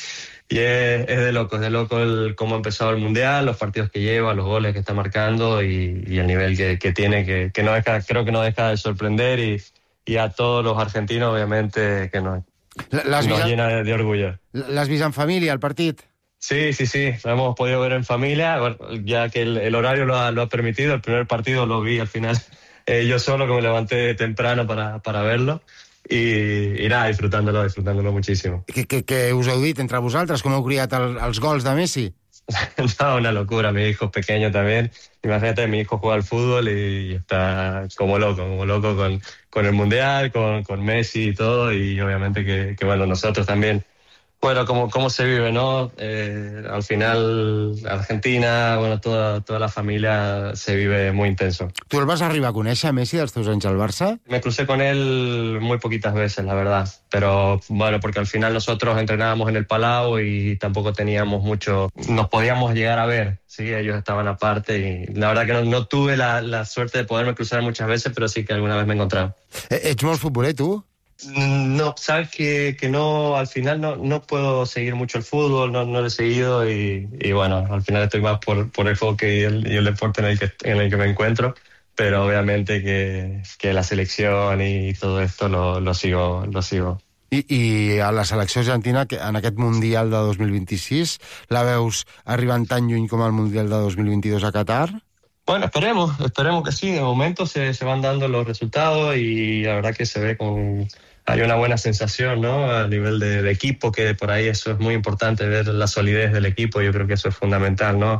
es de loco cómo ha empezado el Mundial, los partidos que lleva, los goles que está marcando y el nivel que tiene, que no deja, creo que no deja de sorprender y a todos los argentinos, obviamente, que nos llena de orgullo. ¿L'has vist en familia, el partit? Sí, lo hemos podido ver en familia, ya que el horario lo ha permitido. El primer partido lo vi al final yo solo, que me levanté temprano para verlo. I nada, disfrutándolo muchísimo. Què us heu dit entre vosaltres? Com heu criat els gols de Messi? No, una locura. Mi hijo es pequeño también. Imagínate, mi hijo juega al fútbol y está como loco con el Mundial, con Messi y todo. Y obviamente que bueno, nosotros también. Bueno, cómo se vive, ¿no? Al final, Argentina, bueno, toda la familia se vive muy intenso. Tu el vas arribar a conèixer, Messi, dels teus anys al Barça? Me crucé con él muy poquitas veces, la verdad. Pero, bueno, porque al final nosotros entrenábamos en el Palau y tampoco teníamos mucho... Nos podíamos llegar a ver, sí, ellos estaban aparte y la verdad que no tuve la suerte de poderme cruzar muchas veces, pero sí que alguna vez me encontraron. Ets molt futboler, tu? No, sabes que no, al final no puedo seguir mucho el fútbol, no lo he seguido y bueno, al final estoy más por el hockey y el deporte en el que me encuentro, pero obviamente que la selección y todo esto lo sigo. I a la selecció argentina, en aquest Mundial de 2026, la veus arribant tan lluny com el Mundial de 2022 a Qatar? Bueno, esperemos que sí. De momento se van dando los resultados y la verdad que se ve hay una buena sensación, ¿no? A nivel de equipo, que por ahí eso es muy importante, ver la solidez del equipo. Yo creo que eso es fundamental, ¿no?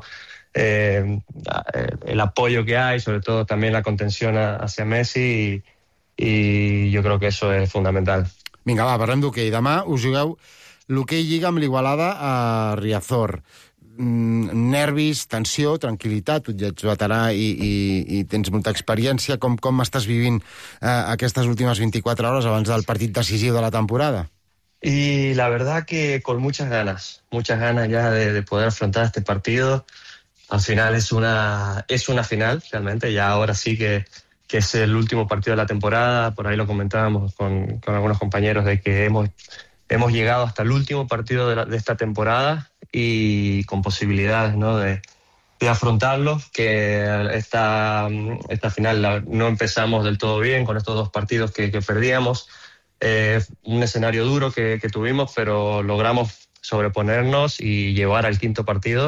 El apoyo que hay, sobre todo también la contención hacia Messi y yo creo que eso es fundamental. Vinga, va, parlem d'hoquei. Demà us jugueu l'Hockey Lliga amb l'Igualada a Riazor. Nervis, tensió, tranquil·litat, tu ja ets veterà i tens molta experiència. Com estàs vivint aquestes últimes 24 hores abans del partit decisiu de la temporada? Y la verdad que con muchas ganas ya de poder afrontar este partido. Al final es una final, realmente, ya ahora sí que es el último partido de la temporada. Por ahí lo comentábamos con algunos compañeros de que hemos llegado hasta el último partido de esta temporada y con posibilidades, ¿no? de afrontarlo, que esta final no empezamos del todo bien con estos 2 partidos que perdíamos. Un escenario duro que tuvimos, pero logramos sobreponernos y llevar al 5º partido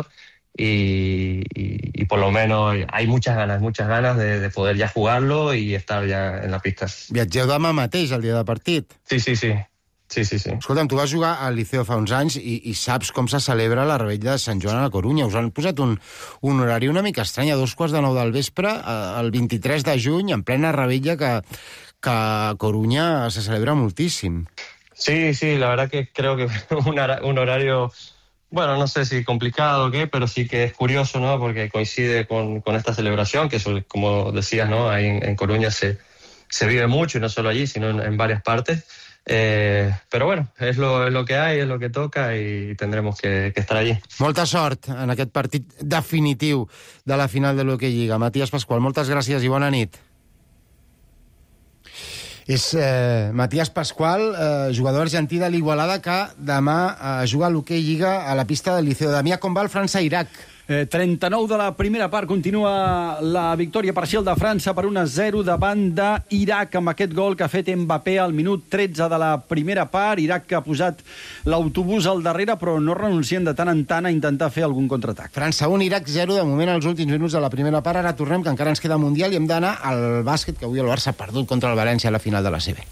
y por lo menos hay muchas ganas de poder ya jugarlo y estar ya en la pista. Viatgeu demà mateix, el dia de partit? Sí. Escolta'm, tu vas jugar al Liceo fa uns anys i saps com se celebra la Rebella de Sant Joan a la Corunya. Us han posat un horari una mica estrany, a 2:15 del vespre, el 23 de juny, en plena Rebella, que a Corunya se celebra moltíssim. Sí, la verdad que creo que un horario, bueno, no sé si complicado o qué, pero sí que es curioso, ¿no? Porque coincide con esta celebración, que como decías, ¿no? Ahí en Coruña se vive mucho, y no solo allí, sino en varias partes. Però bueno, és lo que hay, és lo que toca i tendremos que estar allí. Molta sort en aquest partit definitiu de la final de l'Hockey Lliga. Matías Pascual, moltes gràcies i bona nit. És Matías Pascual, jugador argentí de l'Igualada, que demà juga a l'Hockey Lliga a la pista del Liceo. Damià, com va el França-Iraq? 39 de la primera part, continua la victòria parcial de França per 1-0 davant d'Iraq, amb aquest gol que ha fet Mbappé al minut 13 de la primera part. Iraq que ha posat l'autobús al darrere, però no renuncien de tant en tant a intentar fer algun contraatac. França 1, Iraq 0, de moment als últims minuts de la primera part. Ara tornem, que encara ens queda Mundial, i hem d'anar al bàsquet, que avui el Barça ha perdut contra el València a la final de la CB.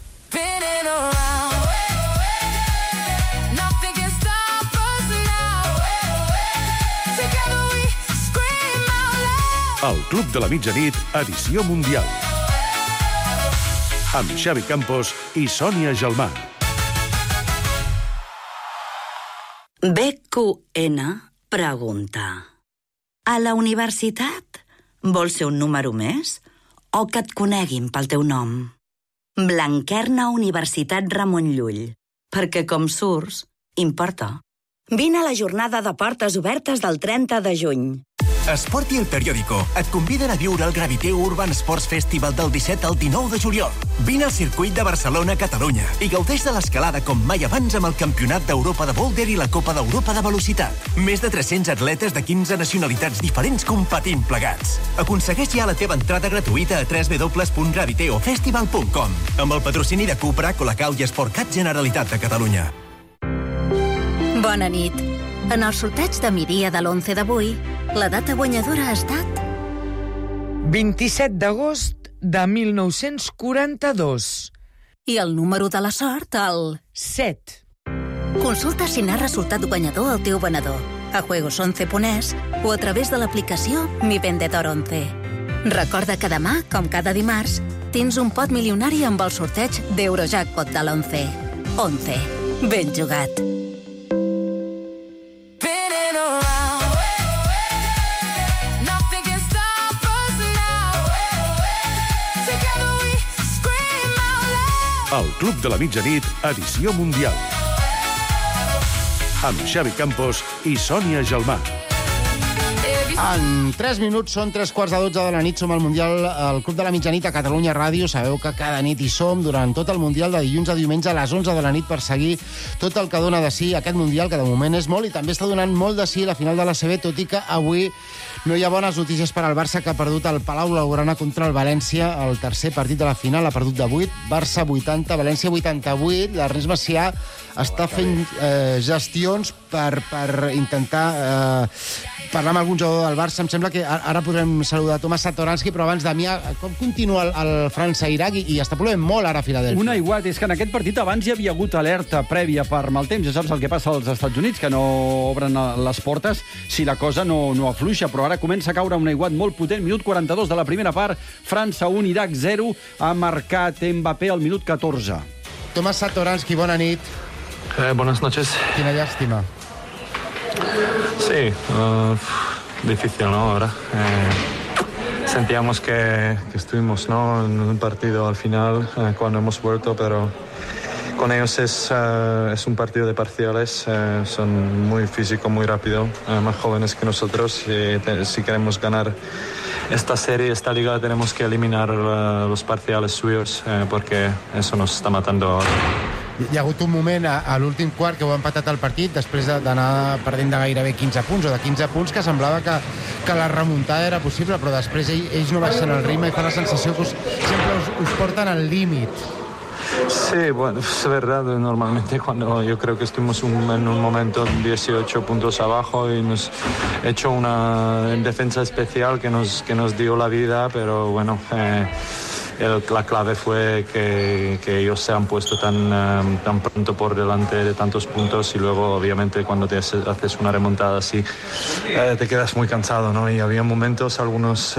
El Club de la Mitjanit, edició mundial. Amb Xavi Campos i Sònia Gelmà. BQN pregunta: a la universitat vols ser un número més o que et coneguin pel teu nom? Blanquerna Universitat Ramon Llull, perquè com surts, importa. Vine a la jornada de portes obertes del 30 de juny. Esport i El Periódico et conviden a viure el Graviteu Urban Sports Festival del 17 al 19 de juliol. Vine al circuit de Barcelona-Catalunya i gaudeix de l'escalada com mai abans amb el Campionat d'Europa de Boulder i la Copa d'Europa de Velocitat. Més de 300 atletes de 15 nacionalitats diferents competint plegats. Aconsegueix ja la teva entrada gratuïta a www.graviteofestival.com amb el patrocini de Cupra, Colacau i Sportcat Generalitat de Catalunya. Bona nit. En el sorteig de migdia de l'11 d'avui, la data guanyadora ha estat 27 d'agost de 1942. I el número de la sort, el 7. Consulta si n'ha resultat guanyador el teu venedor a juegos11.es o a través de l'aplicació Mi Vendedor 11. Recorda que demà, com cada dimarts, tens un pot milionari amb el sorteig d'Eurojackpot de l'11. 11. Ben jugat. El Club de la Mitjanit, edició mundial. Amb Xavi Campos i Sònia Gelmà. En 3 minuts són 3:15 de la nit. Som al Mundial, al Club de la Mitjanit a Catalunya Ràdio. Sabeu que cada nit hi som durant tot el Mundial, de dilluns a diumenge a les 11 de la nit, per seguir tot el que dona de si aquest Mundial, que de moment és molt, i també està donant molt de si la final de la CB, tot i que avui no hi ha bones notícies per al Barça, que ha perdut al Palau Blaugrana contra el València, el tercer partit de la final. Ha perdut de 8, Barça 80, València 88. L'Ernest Macià està fent gestions per intentar parlar amb algun jugador del Barça. Em sembla que ara podrem saludar Tomàs Satoranski, però abans, Damià, com continua el França-Iraq? I està plovent molt ara a Filadèlfia. Un aiguat. És que en aquest partit abans hi havia hagut alerta prèvia per mal temps. Ja saps el que passa als Estats Units, que no obren les portes si la cosa no afluixa, però ara comença a caure un aiguat molt potent. Minut 42 de la primera part, França 1, Iraq 0. Ha marcat Mbappé al minut 14. Tomàs Satoranski, bona nit. Buenas noches. Quina llàstima. Sí, difícil, ¿no? Ahora sentíamos que estuvimos, ¿no?, en un partido al final cuando hemos vuelto, pero con ellos es un partido de parciales. Son muy físico, muy rápido, más jóvenes que nosotros. Si queremos ganar esta serie, esta liga, tenemos que eliminar los parciales suyos, porque eso nos está matando ahora. Hi ha hagut un moment a l'últim quart que ho ha empatat el partit, després d'anar perdent de gairebé 15 punts, o de 15 punts, que semblava que la remuntada era possible, però després ells no baixen el ritme i fa la sensació que sempre us porten al límit. Sí, bueno, es verdad. Normalmente cuando yo creo que estuvimos en un momento 18 puntos abajo y hemos hecho una defensa especial que nos dio la vida, pero bueno, la clave fue que ellos se han puesto tan pronto por delante de tantos puntos, y luego obviamente cuando te haces una remontada así te quedas muy cansado, ¿no? Y había momentos, algunas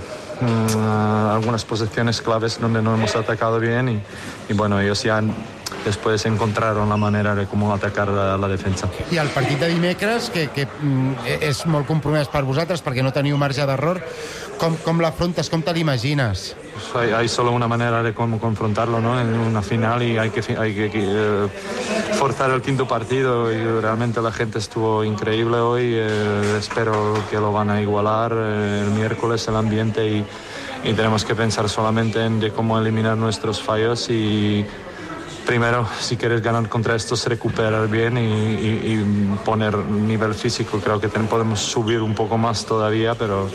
posiciones claves donde no hemos atacado bien, y bueno, ellos ya después encontraron la manera de cómo atacar la defensa. I el partit de dimecres, que és molt compromès per vosaltres perquè no teniu marge d'error, com l'afrontes, com te l'imagines? Hay solo una manera de cómo confrontarlo, ¿no?, en una final, y hay que forzar el quinto partido, y realmente la gente estuvo increíble hoy. Espero que lo van a igualar el miércoles, el ambiente tenemos que pensar solamente en de cómo eliminar nuestros fallos y primero, si quieres ganar contra estos, recuperar bien y poner nivel físico. Creo que podemos subir un poco más todavía, pero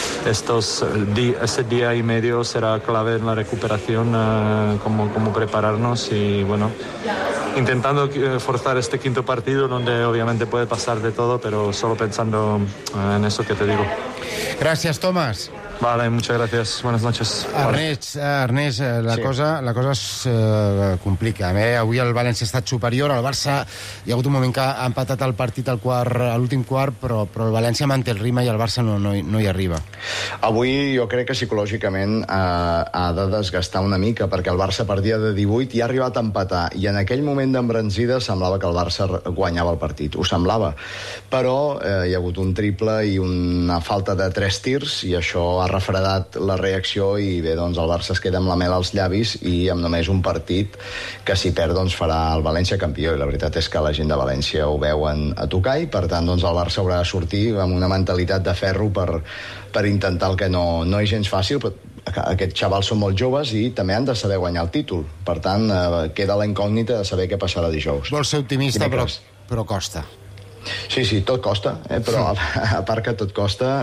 ese día y medio será clave en la recuperación, cómo prepararnos y bueno, intentando forzar este quinto partido donde obviamente puede pasar de todo, pero solo pensando en eso que te digo. Gràcies, Tomàs. Vale, muchas gracias. Buenas noches. Ernest, la cosa es complica. Avui el València ha estat superior, el Barça hi ha hagut un moment que ha empatat el partit a l'últim quart, però el València manté el ritme i el Barça no hi arriba. Avui jo crec que psicològicament ha de desgastar una mica, perquè el Barça perdia de 18 i ha arribat a empatar, i en aquell moment d'embranzida semblava que el Barça guanyava el partit, ho semblava, però hi ha hagut un triple i una falta de 3 tirs, i això ha refredat la reacció, i bé, doncs el Barça es queda amb la mel als llavis i amb només un partit que si perd doncs farà el València campió, i la veritat és que la gent de València ho veuen a tocar, i per tant doncs el Barça haurà de sortir amb una mentalitat de ferro per intentar el que no és gens fàcil, però aquests xavals són molt joves i també han de saber guanyar el títol, per tant queda la incògnita de saber què passarà dijous. Vols ser optimista, però costa. Sí, tot costa, però a part que tot costa,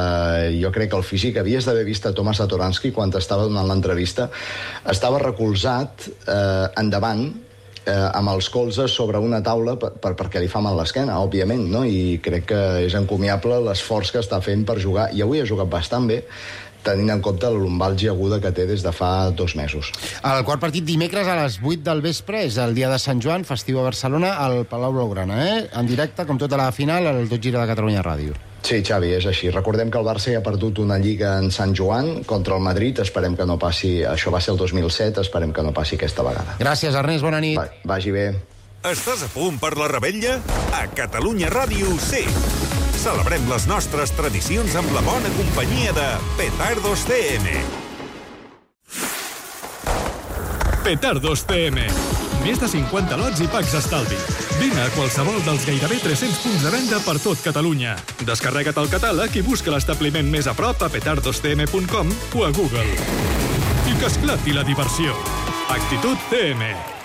jo crec que el físic, havies d'haver vist a Tomas Satoransky quan estava donant l'entrevista, estava recolzat endavant amb els colzes sobre una taula perquè li fa mal l'esquena, òbviament, no? I crec que és encomiable l'esforç que està fent per jugar, i avui ha jugat bastant bé, tenint en compte la lumbàlgia aguda que té des de fa 2 mesos. El quart partit dimecres a les 8 del vespre és el dia de Sant Joan, festiu a Barcelona, al Palau Blaugrana, en directe, com tota la final, al Tot Gira de Catalunya Ràdio. Sí, Xavi, és així. Recordem que el Barça ja ha perdut una lliga en Sant Joan contra el Madrid, esperem que no passi, això va ser el 2007, esperem que no passi aquesta vegada. Gràcies, Ernest, bona nit. Vagi bé. Estàs a punt per la revetlla? A Catalunya Ràdio sí. Celebrem les nostres tradicions amb la bona companyia de Petardos CM. Petardos CM. Més de 50 lots i packs d'estalvi. Vine a qualsevol dels gairebé 300 punts de venda per tot Catalunya. Descarrega't el catàleg i busca l'establiment més a prop a petardoscm.com o a Google. I que esclati la diversió. Actitud CM.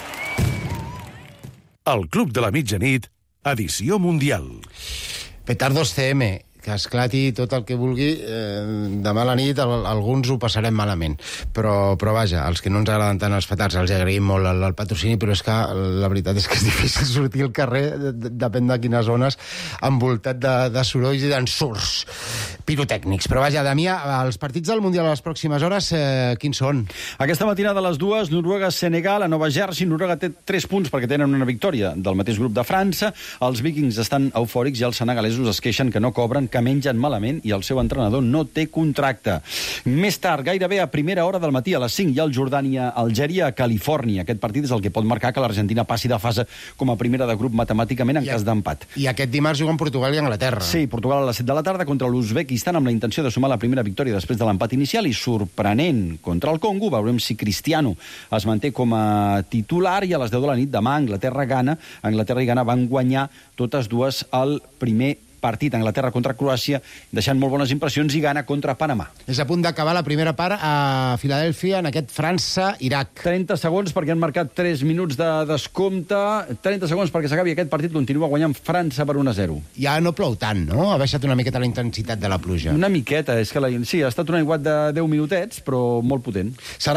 El Club de la Mitjanit, edició mundial. Petardos CM, que esclati tot el que vulgui. Demà a la nit alguns ho passarem malament, però vaja, els que no ens agraden tant els petards els agraïm molt el patrocini, però és que la veritat és que és difícil sortir al carrer, depèn de quines zones, envoltat de sorolls i d'ensurts pirotècnics. Però vaja, Damià, els partits del Mundial a les pròximes hores, quins són? Aquesta matinada a les 2, Noruega-Senegal, a Nova Jersey. Noruega té 3 punts perquè tenen una victòria del mateix grup de França. Els vikings estan eufòrics i els senegalesos es queixen que no cobren, que mengen malament i el seu entrenador no té contracte. Més tard, gairebé a primera hora del matí, a les 5, hi ha el Jordània-Algèria a Califòrnia. Aquest partit és el que pot marcar que l'Argentina passi de fase com a primera de grup matemàticament en cas d'empat. I aquest dimarts juguen Portugal i Anglaterra. Sí, Portugal a les 7 de la tarda contra l'Uzbekistan amb la intenció de sumar la primera victòria després de l'empat inicial, i sorprenent contra el Congo. Veurem si Cristiano es manté com a titular, i a les 10 de la nit demà Anglaterra-Ghana. Anglaterra i Ghana van guanyar totes dues al primer partit. Anglaterra contra Croàcia, deixant molt bones impressions, i Ghana contra Panamà. És a punt d'acabar la primera part a Filadèlfia, en aquest França-Iraq. 30 segons perquè han marcat 3 minuts de descompte. 30 segons perquè s'acabi aquest partit. Continua guanyant França per 1-0. Ja no plou tant, no? Ha baixat una miqueta la intensitat de la pluja. Una miqueta. És que sí, ha estat un aiguat de 10 minutets, però molt potent.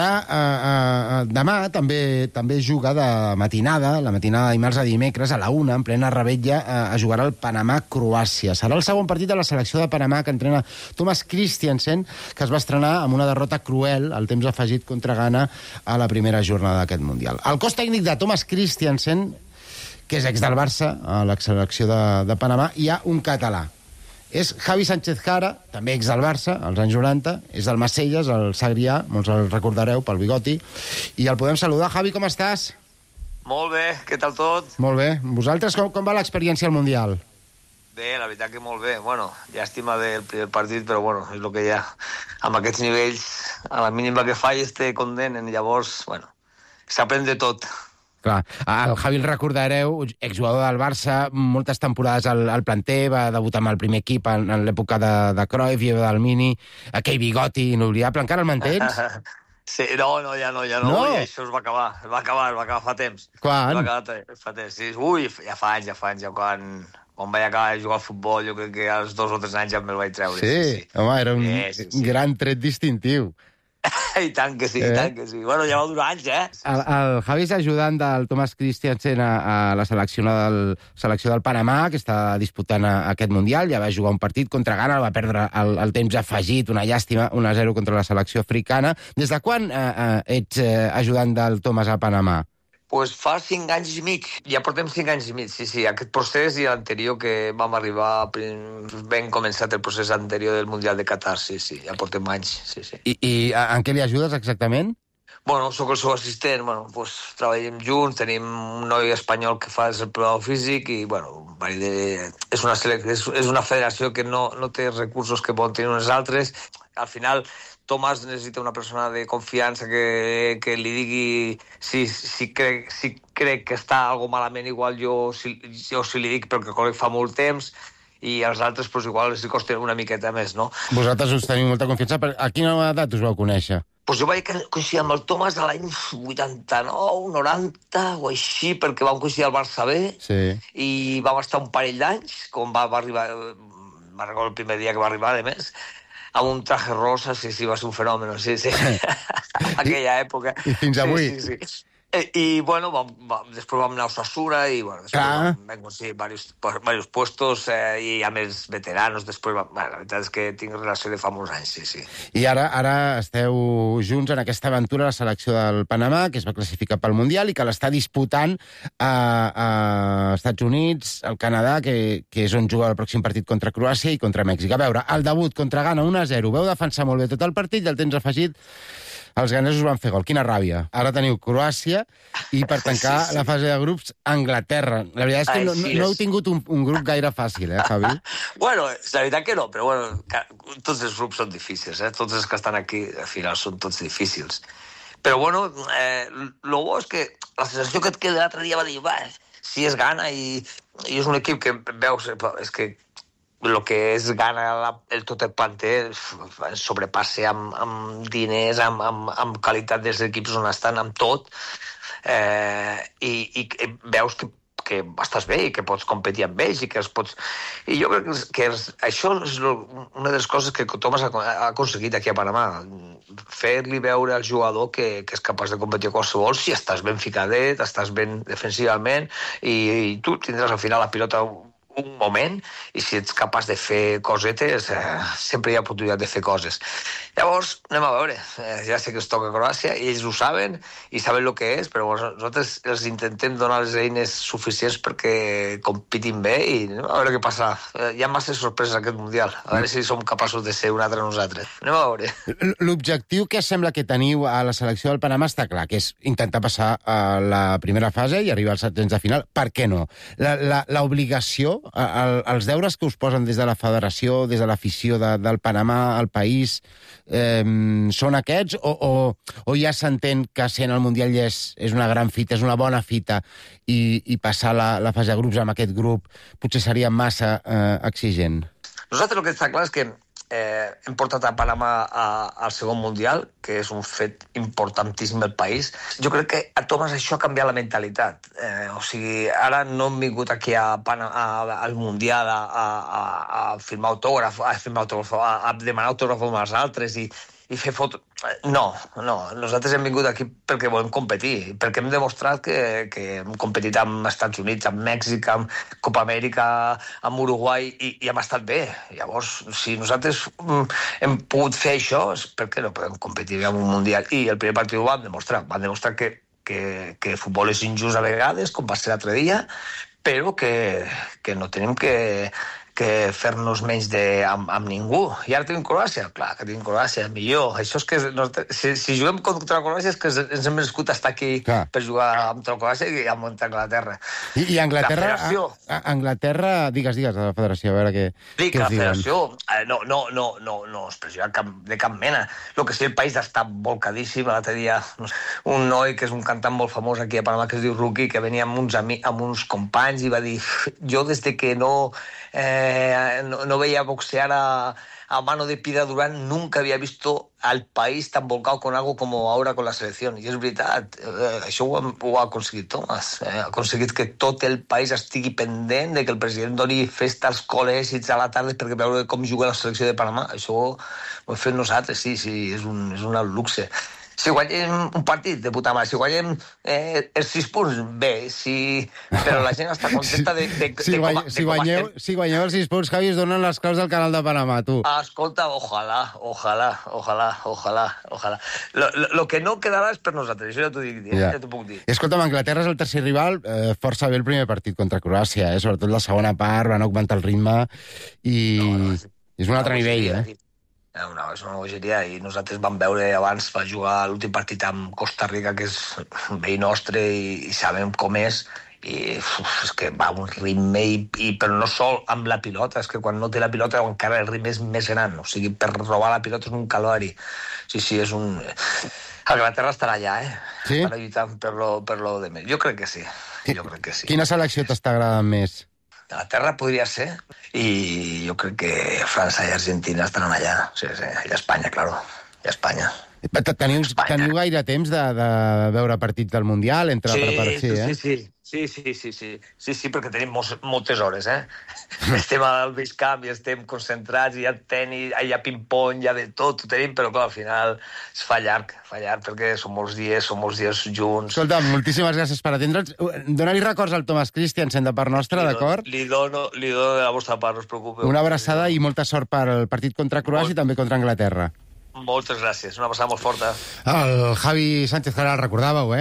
Serà demà, també juga de matinada, la matinada de dimarts a dimecres, a la 1, en plena revetlla, es jugarà el Panamà-Croàcia. Serà el segon partit de la selecció de Panamà que entrena Thomas Christiansen, que es va estrenar amb una derrota cruel al temps afegit contra Ghana a la primera jornada d'aquest Mundial. El cos tècnic de Thomas Christiansen, que és ex del Barça, a la selecció de Panamà, hi ha un català. És Javi Sánchez Jara, també ex del Barça, als anys 90, és del Macelles, el Sagrià, molts el recordareu pel bigoti, i el podem saludar. Javi, com estàs? Molt bé, què tal tot? Molt bé. Vosaltres, com va l'experiència al Mundial? Bé, la veritat que molt bé. Bueno, llàstima del primer partit, però bueno, és el que hi ha. Amb aquests nivells, a la mínima que falles te condenen. Llavors, bueno, s'aprèn de tot. Clar. El Javi el recordareu, exjugador del Barça, moltes temporades al planter, va debutar amb el primer equip en l'època de Cruyff i del Mini, aquell bigoti inoblidable, encara el mantens? Sí, no, ja no, i això es va acabar fa temps. Quan? Es va acabar fa temps, sí. Ui, ja fa anys, ja quan vaig acabar de jugar al futbol, jo crec que als 2 o 3 anys ja me'l vaig treure. Sí. Home, era un gran tret distintiu. I tant que sí, i tant que sí. Bueno, ja va durar anys, El Javi és ajudant del Thomas Christiansen a la selecció del Panamà, que està disputant aquest Mundial. Ja va jugar un partit contra Ghana, va perdre el temps afegit, una llàstima, 1-0 contra la selecció africana. Des de quan ets ajudant del Thomas a Panamà? Pues fa 5 anys i mig. Ja portem 5 anys i mig, sí. Aquest procés i l'anterior que vam arribar, ben començat el procés anterior del Mundial de Qatar, sí. Ja portem anys, sí. I en què li ajudes exactament? Bueno, sóc el seu assistent, pues treballem junts, tenim un noi espanyol que fa el preparador físic i, és una federació que no té recursos que poden tenir uns altres. Al final, Tomàs necessita una persona de confiança que li digui si crec que està algo malament, igual jo si li dic, perquè fa molt temps, i els altres igual els costa una miqueta més, no? Vosaltres us teniu molta confiança. A quina edat us vau conèixer? Jo vaig coincidir amb el Tomàs de l'any 89, 90, o així, perquè vam coincidir al Barça B, i vam estar un parell d'anys, quan va arribar, me'n recordo el primer dia que va arribar, a més, amb un traje rosa, sí, va ser un fenomen, sí. Aquella època. I fins avui. Sí. I, després vam anar a Osasuna i, després vam aconseguir diversos puestos i a més veteranos. Després, la veritat és que tinc relació de fa molts anys, sí. I ara esteu junts en aquesta aventura a la selecció del Panamà, que es va classificar pel Mundial i que l'està disputant a Estats Units, al Canadà, que és on juga el pròxim partit contra Croàcia i contra Mèxic. A veure, el debut contra Ghana 1-0, veu defensar molt bé tot el partit i el temps afegit els ganesos van fer gol. Quina ràbia. Ara teniu Croàcia i per tancar la fase de grups Anglaterra. La veritat és que no heu tingut un grup gaire fàcil, Javi? Bueno, la veritat que no, però tots els grups són difícils, tots els que estan aquí al final són tots difícils. Però lo bo és que la sensació que et queda l'altre dia va dir, si és Ghana i és un equip que veus, és que el que és Ghana, tot el planter sobrepassa amb diners, amb qualitat dels equips on estan, amb tot, i veus que estàs bé i que pots competir amb ells i que els pots... I jo crec que això és una de les coses que Thomas ha aconseguit aquí a Panamà, fer-li veure al jugador que és capaç de competir a qualsevol si estàs ben ficadet, estàs ben defensivament i tu tindràs al final la pilota un moment, i si ets capaç de fer cosetes, sempre hi ha oportunitat de fer coses. Llavors, anem a veure. Ja sé que es toca Croàcia, i ells ho saben, i saben el que és, però nosaltres els intentem donar les eines suficients perquè compitin bé, i a veure què passa. Hi ha massa sorpreses aquest Mundial. A veure si som capaços de ser un altre nosaltres. Anem a veure. L'objectiu que sembla que teniu a la selecció del Panamà està clar, que és intentar passar a la primera fase i arribar als setzents de final. Per què no? L'obligació, els deures que us posen des de la federació, des de l'afició del Panamà, al país, són aquests? O ja s'entén que sent el Mundial ja és una gran fita, és una bona fita, i passar la fase de grups amb aquest grup potser seria massa exigent? Nosaltres el que està clar és que hem portat a Panamà al segon Mundial, que és un fet importantíssim del país. Jo crec que a Thomas això ha canviat la mentalitat. O sigui, ara no hem vingut aquí al Mundial a firmar autògraf, a demanar autògraf amb els altres i fer fotos. No, nosaltres hem vingut aquí perquè volem competir, perquè hem demostrat que hem competit amb Estats Units, amb Mèxic, amb Copa Amèrica, amb Uruguai, i hem estat bé. Llavors, si nosaltres hem pogut fer això, és perquè no podem competir en un Mundial. I el primer partit ho vam demostrar. Vam demostrar que el futbol és injust a vegades, com va ser l'altre dia, però que no tenim que que fer-nos menys amb ningú. I ara tenim Croàcia, clar, que tenim Croàcia, millor. Això és que si juguem contra Croàcia és que ens hem merescut estar aquí per jugar amb Croàcia i amb Anglaterra. I Anglaterra, digues, de la federació, a veure què us diuen. La federació no es pressiona de cap mena. El que sí, el país està volcadíssim. L'altre dia un noi que és un cantant molt famós aquí a Panamà que es diu Rookie, que venia amb uns companys i va dir, jo des de que no veía boxear a mano de Pira Durán, nunca había visto al país tan volcado con algo como ahora con la selección. I és veritat, això ho ha aconseguit Thomas. Ha aconseguit que tot el país estigui pendent de que el president doni festa als col·legis a la tarda perquè veure com juga la selecció de Panamà. Això ho hem fet nosaltres, sí, és un luxe. Si guanyem un partit de puta mare, si guanyem els 6 punts, bé, però la gent està contenta Si guanyeu els 6 punts, Javi, es donen les claus del canal de Panamà, tu. Escolta, ojalà. Lo que no quedarà és per nosaltres, això ja t'ho puc dir. Escolta'm, Anglaterra és el tercer rival, força bé el primer partit contra Croàcia, sobretot la segona part, van augmentar el ritme i és un altre nivell, és una bogeria, i nosaltres vam veure abans, va jugar l'últim partit amb Costa Rica, que és veí nostre i sabem com és, i és que va un ritme, però no sol amb la pilota, és que quan no té la pilota encara el ritme és més gran, o sigui, per robar la pilota és un calori. Sí, és un... Anglaterra estarà allà, Sí? Per lluitar per lo de més. Jo crec que sí. Quina selecció t'està agradant més? Anglaterra podria ser, i jo crec que França i Argentina estaran allà. Sí, i Espanya, claro. I Espanya. Teniu gaire temps de veure partits del Mundial entre la preparació, Sí, perquè tenim moltes hores, Estem al mig camp i estem concentrats, hi ha tenis, hi ha ping-pong, hi ha de tot, ho tenim, però clar, al final es fa llarg, perquè són molts dies junts. Escolta, moltíssimes gràcies per atendre'ns. Dóna-li records al Thomas Christiansen de part nostra, d'acord? Li dono de la vostra part, no us preocupeu. Una abraçada i molta sort per al partit contra Croàcia i també contra Anglaterra. Moltes gràcies, una passada molt forta. El Javi Sánchez, que ara el recordàveu,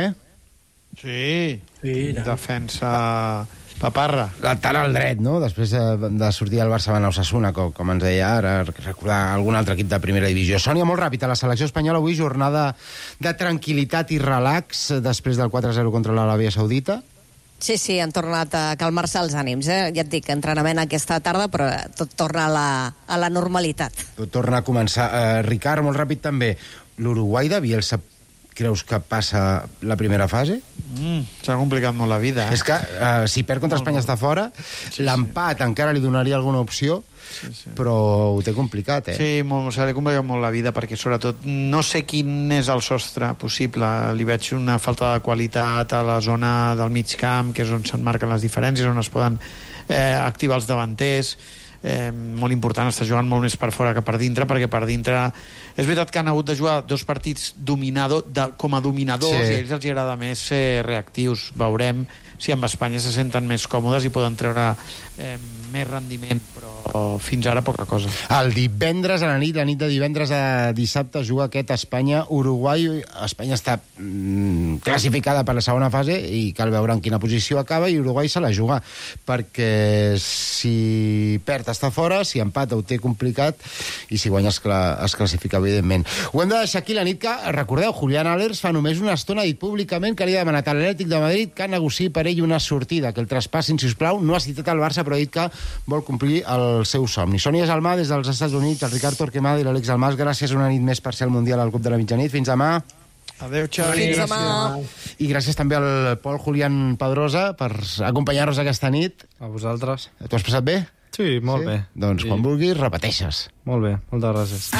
Sí, defensa paparra. Tant al dret, no? Després de sortir al Barça van a Osasuna, com ens deia ara, recordar algun altre equip de primera divisió. Sònia, molt ràpid, a la selecció espanyola avui jornada de tranquil·litat i relax després del 4-0 contra l'Aràbia Saudita. Sí, han tornat a calmar-se els ànims, Ja et dic, entrenament aquesta tarda, però tot torna a la normalitat. Tot torna a començar. Ricard, molt ràpid també. L'Uruguai de Bielsa, creus que passa la primera fase? S'ha complicat molt la vida, És que si perd contra Espanya està fora, l'empat encara li donaria alguna opció, però ho té complicat, Sí, s'ha de complicar molt la vida, perquè sobretot no sé quin és el sostre possible. Li veig una falta de qualitat a la zona del mig camp, que és on s'emmarquen les diferències, on es poden activar els davanters. Molt important, està jugant molt més per fora que per dintre, perquè per dintre és veritat que han hagut de jugar 2 partits com a dominadors, i a ells els agrada més ser reactius. Veurem si amb Espanya se senten més còmodes i poden treure més rendiment, però fins ara poca cosa. El divendres a la nit de divendres a dissabte, juga aquest Espanya-Uruguai. Espanya està classificada per la segona fase i cal veure en quina posició acaba, i Uruguai se la juga, perquè si perd està fora, si empata ho té complicat, i si guanya es classifica, evidentment. Ho hem de deixar aquí la nit, que, recordeu, Julián Alers fa només una estona ha dit públicament que li ha demanat a l'Atlètic de Madrid que negociï per ell una sortida, que el traspassin, sisplau. No ha citat el Barça, però ha dit que vol complir el seu somni. Sònia Gelmà, des dels Estats Units, el Ricard Torquemada i l'Àlex Almàs, gràcies una nit més per ser al Mundial al Club de la Mitjanit. Fins demà. Adéu, Xavi. Fins demà. I gràcies també al Pol Julián Pedrosa per acompanyar-nos aquesta nit. A vosaltres. T'ho has passat bé? Sí, molt bé. Doncs quan vulguis, repeteixes. Molt bé, moltes gràcies.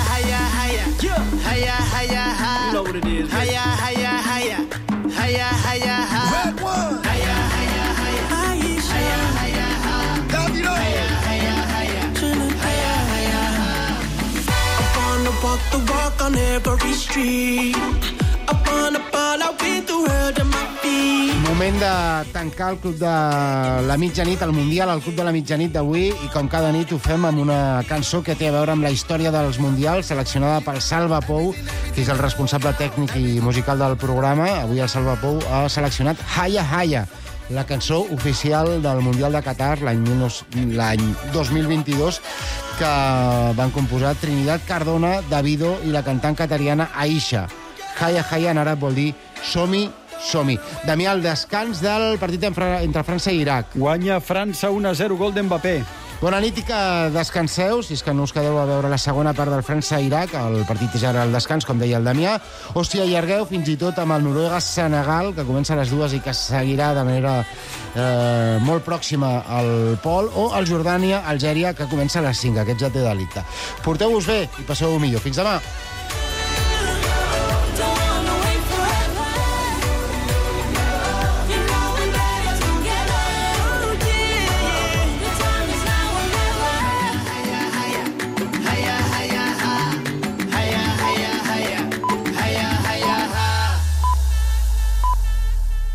Walk the walk on every street. Upon a ball, I win the world on my feet. Moment de tancar el Club de la Mitjanit, el Mundial, el Club de la Mitjanit d'avui, i com cada nit ho fem amb una cançó que té a veure amb la història dels Mundials, seleccionada pel Salva Pou, que és el responsable tècnic i musical del programa. Avui el Salva Pou ha seleccionat Haya Haya, la cançó oficial del Mundial de Qatar l'any 2022 que van composar Trinidad Cardona, Davido i la cantant qatariana Aisha. Haya Haya en àrab vol dir som-hi, som-hi. Damià, el descans del partit entre França i Iraq. Guanya França 1-0, gol d'Mbappé. Bona nit i que descanseu, si és que no us quedeu a veure la segona part del França-Iraq, el partit ja era el descans, com deia el Damià, o si allargueu fins i tot amb el Noruega-Senegal, que comença a les 2 i que seguirà de manera molt pròxima al Pol, o el Jordània-Algèria, que comença a les 5, aquest ja té delicte. Porteu-vos bé i passeu-ho millor. Fins demà!